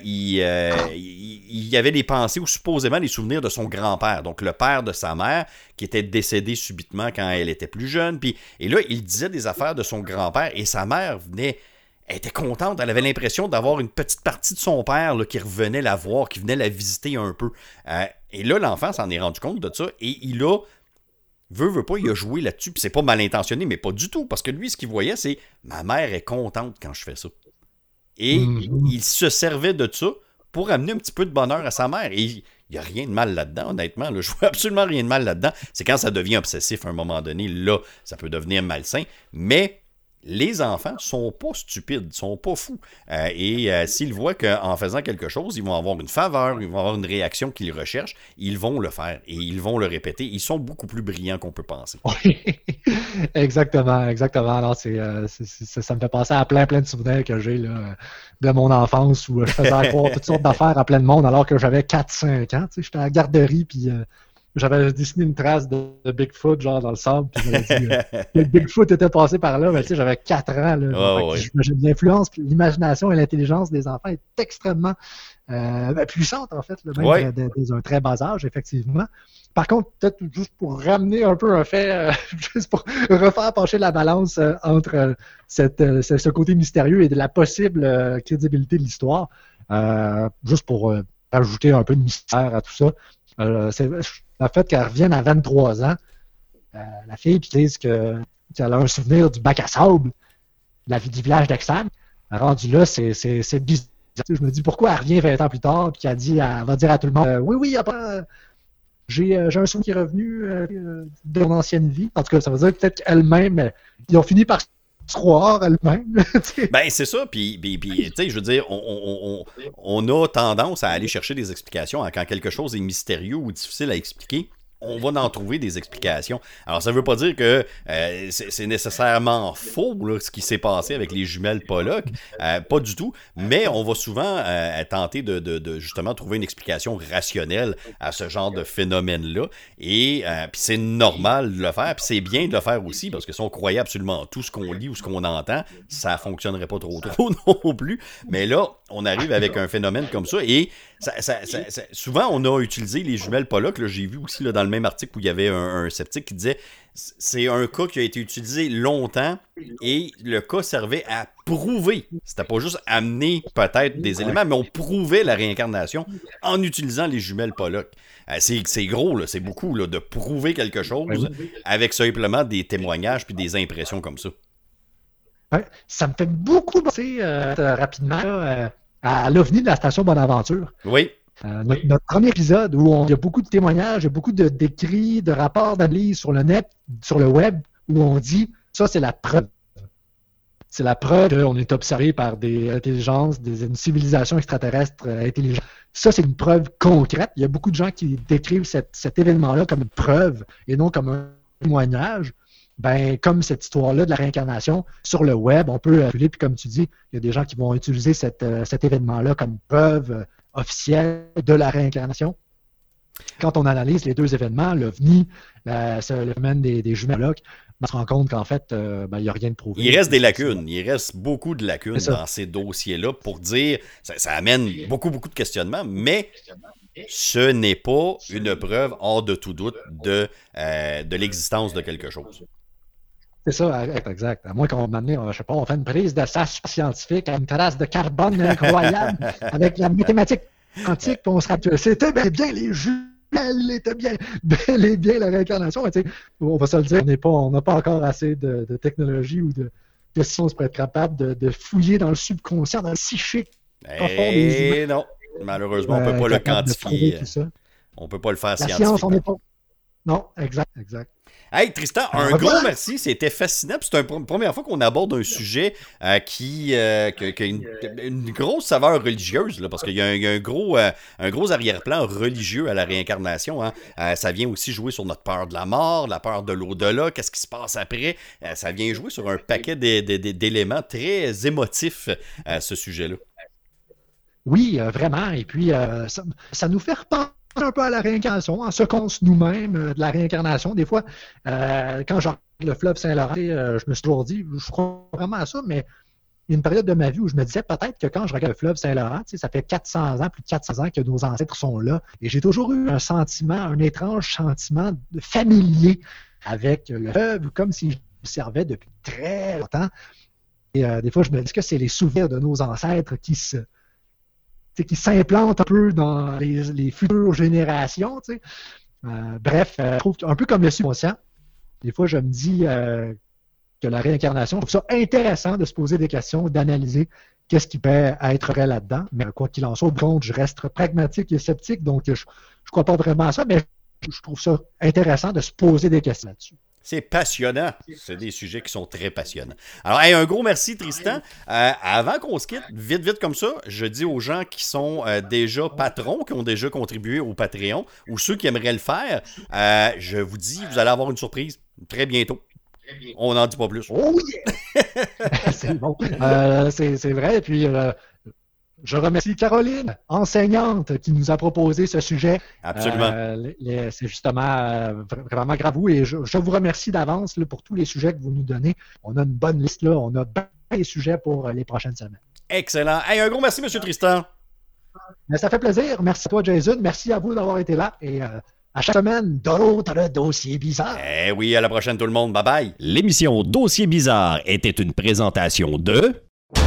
il avait des pensées ou supposément des souvenirs de son grand-père, donc le père de sa mère, qui était décédé subitement quand elle était plus jeune, et là, il disait des affaires de son grand-père, et sa mère venait elle était contente, elle avait l'impression d'avoir une petite partie de son père là, qui revenait la voir, qui venait la visiter un peu. Et là, l'enfant s'en est rendu compte de ça et il a, veut pas, il a joué là-dessus. Puis c'est pas mal intentionné, mais pas du tout, parce que lui, ce qu'il voyait, c'est « ma mère est contente quand je fais ça ». Et il se servait de ça pour amener un petit peu de bonheur à sa mère. Et il n'y a rien de mal là-dedans, honnêtement. Là, je vois absolument rien de mal là-dedans. C'est quand ça devient obsessif à un moment donné, là, ça peut devenir malsain. Mais les enfants sont pas stupides, sont pas fous. S'ils voient qu'en faisant quelque chose, ils vont avoir une faveur, ils vont avoir une réaction qu'ils recherchent, ils vont le faire et ils vont le répéter. Ils sont beaucoup plus brillants qu'on peut penser.
Oui, exactement. Alors, ça me fait penser à plein de souvenirs que j'ai là, de mon enfance où je faisais croire toutes sortes d'affaires à plein de monde alors que j'avais 4-5 ans. J'étais à la garderie, puis j'avais dessiné une trace de Bigfoot genre dans le sable, puis j'avais dit que Bigfoot était passé par là, mais tu sais, j'avais 4 ans. Là, l'influence, l'inimagination et l'intelligence des enfants est extrêmement puissante, en fait, là, même dès un très bas âge, effectivement. Par contre, peut-être juste pour ramener un peu un fait, juste pour refaire pencher la balance entre ce côté mystérieux et de la possible crédibilité de l'histoire, juste pour ajouter un peu de mystère à tout ça, c'est le fait qu'elle revienne à 23 ans, la fille, puis dise qu'elle a un souvenir du bac à sable, du village d'Exam. Rendu là, c'est bizarre. Je me dis pourquoi elle revient 20 ans plus tard, puis elle va dire à tout le monde oui, après, j'ai un souvenir qui est revenu de mon ancienne vie. En tout cas, ça veut dire que peut-être qu'elle-même, ils ont fini par se croire elle-même.
Ben, c'est ça. Puis tu sais, je veux dire, on a tendance à aller chercher des explications quand quelque chose est mystérieux ou difficile à expliquer. On va en trouver des explications. Alors, ça ne veut pas dire que c'est nécessairement faux, là, ce qui s'est passé avec les jumelles Pollock. Pas du tout. Mais on va souvent tenter de justement trouver une explication rationnelle à ce genre de phénomène-là. Et puis c'est normal de le faire. Puis c'est bien de le faire aussi, parce que si on croyait absolument tout ce qu'on lit ou ce qu'on entend, ça ne fonctionnerait pas trop non plus. Mais là, on arrive avec un phénomène comme ça. Et souvent, on a utilisé les jumelles Pollock. Là, j'ai vu aussi là, dans le même article où il y avait un sceptique qui disait c'est un cas qui a été utilisé longtemps et le cas servait à prouver. C'était pas juste amener peut-être des éléments, mais on prouvait la réincarnation en utilisant les jumelles Pollock. C'est gros, là, c'est beaucoup là, de prouver quelque chose avec simplement des témoignages puis des impressions comme ça.
Ouais, ça me fait beaucoup penser rapidement à l'OVNI de la station Bonaventure.
Oui.
Notre premier épisode où il y a beaucoup de témoignages, il y a beaucoup d'écrits, de rapports d'analyse sur le net, sur le web, où on dit ça, c'est la preuve. C'est la preuve qu'on est observé par des intelligences, une civilisation extraterrestre intelligente. Ça, c'est une preuve concrète. Il y a beaucoup de gens qui décrivent cet événement-là comme une preuve et non comme un témoignage. Ben, comme cette histoire-là de la réincarnation, sur le web, on peut appeler, puis comme tu dis, il y a des gens qui vont utiliser cet événement-là comme preuve officielle de la réincarnation. Quand on analyse les deux événements, l'OVNI, le phénomène des jumelles Pollock, on se rend compte qu'en fait, il n'y a rien de prouvé.
Il reste des lacunes. Il reste beaucoup de lacunes dans ces dossiers-là pour dire, ça amène beaucoup de questionnements, mais ce n'est pas une preuve hors de tout doute de l'existence de quelque chose.
C'est ça, exact. À moins qu'on m'amène, je sais pas, on fait une prise de sage scientifique à une trace de carbone incroyable avec la mathématique quantique, puis on se rappelle, c'était bien les jumelles, était bien la réincarnation. On va se le dire, on n'a pas encore assez de technologie ou de science pour être capable de fouiller dans le subconscient, dans le psychique profond des humains.
Non, malheureusement, on ne peut pas le quantifier. On ne peut pas le faire scientifiquement.
La science, on n'est pas... Non, exact.
Hey Tristan, un gros merci, c'était fascinant. C'est la première fois qu'on aborde un sujet qui a une grosse saveur religieuse, là, parce qu'il y a un gros arrière-plan religieux à la réincarnation. Hein. Ça vient aussi jouer sur notre peur de la mort, la peur de l'au-delà, qu'est-ce qui se passe après. Ça vient jouer sur un paquet d'éléments très émotifs à ce sujet-là.
Oui, vraiment. Et puis, ça nous fait repenser un peu à la réincarnation, en ce qu'on se nous-mêmes de la réincarnation. Des fois, quand je regarde le fleuve Saint-Laurent, je me suis toujours dit, je crois vraiment à ça, mais il y a une période de ma vie où je me disais peut-être que quand je regarde le fleuve Saint-Laurent, ça fait 400 ans, plus de 400 ans que nos ancêtres sont là, et j'ai toujours eu un étrange sentiment familier avec le fleuve, comme si je servais depuis très longtemps. des fois, je me dis que c'est les souvenirs de nos ancêtres qui s'implantent un peu dans les futures générations. Bref, je trouve un peu comme le subconscient. Des fois, je me dis que la réincarnation, je trouve ça intéressant de se poser des questions, d'analyser qu'est-ce qui peut être vrai là-dedans. Mais quoi qu'il en soit, au bout, je reste pragmatique et sceptique, donc je ne crois pas vraiment à ça, mais je trouve ça intéressant de se poser des questions là-dessus.
C'est passionnant. C'est des sujets qui sont très passionnants. Alors, un gros merci, Tristan. Avant qu'on se quitte, vite comme ça, je dis aux gens qui sont déjà patrons, qui ont déjà contribué au Patreon, ou ceux qui aimeraient le faire, je vous dis, vous allez avoir une surprise très bientôt. On n'en dit pas plus.
Oh yeah! C'est bon. C'est vrai. Et puis, je remercie Caroline, enseignante, qui nous a proposé ce sujet.
Absolument.
C'est justement vraiment grave. Et je vous remercie d'avance pour tous les sujets que vous nous donnez. On a une bonne liste là. On a bien des sujets pour les prochaines semaines.
Excellent. Un gros merci, M. Tristan.
Mais ça fait plaisir. Merci à toi, Jason. Merci à vous d'avoir été là. Et à chaque semaine, d'autres dossiers bizarres.
Eh oui, à la prochaine tout le monde. Bye bye.
L'émission Dossier bizarre était une présentation de...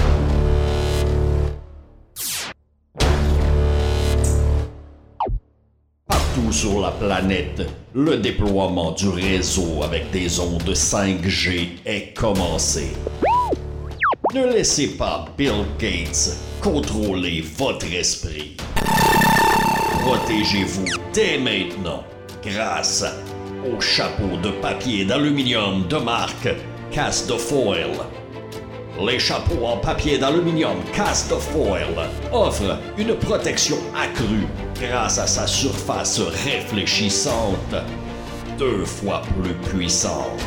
Partout sur la planète, le déploiement du réseau avec des ondes 5G est commencé. Ne laissez pas Bill Gates contrôler votre esprit. Protégez-vous dès maintenant grâce au chapeau de papier d'aluminium de marque Castofoil. Les chapeaux en papier d'aluminium Castofoil offrent une protection accrue grâce à sa surface réfléchissante, 2 fois plus puissante.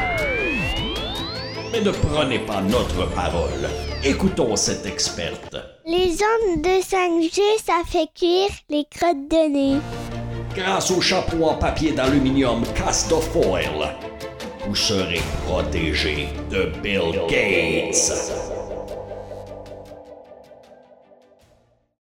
Mais ne prenez pas notre parole. Écoutons cette experte.
Les ondes de 5G, ça fait cuire les crottes de nez.
Grâce au chapeau en papier d'aluminium Castofoil, vous serez protégé de Bill Gates.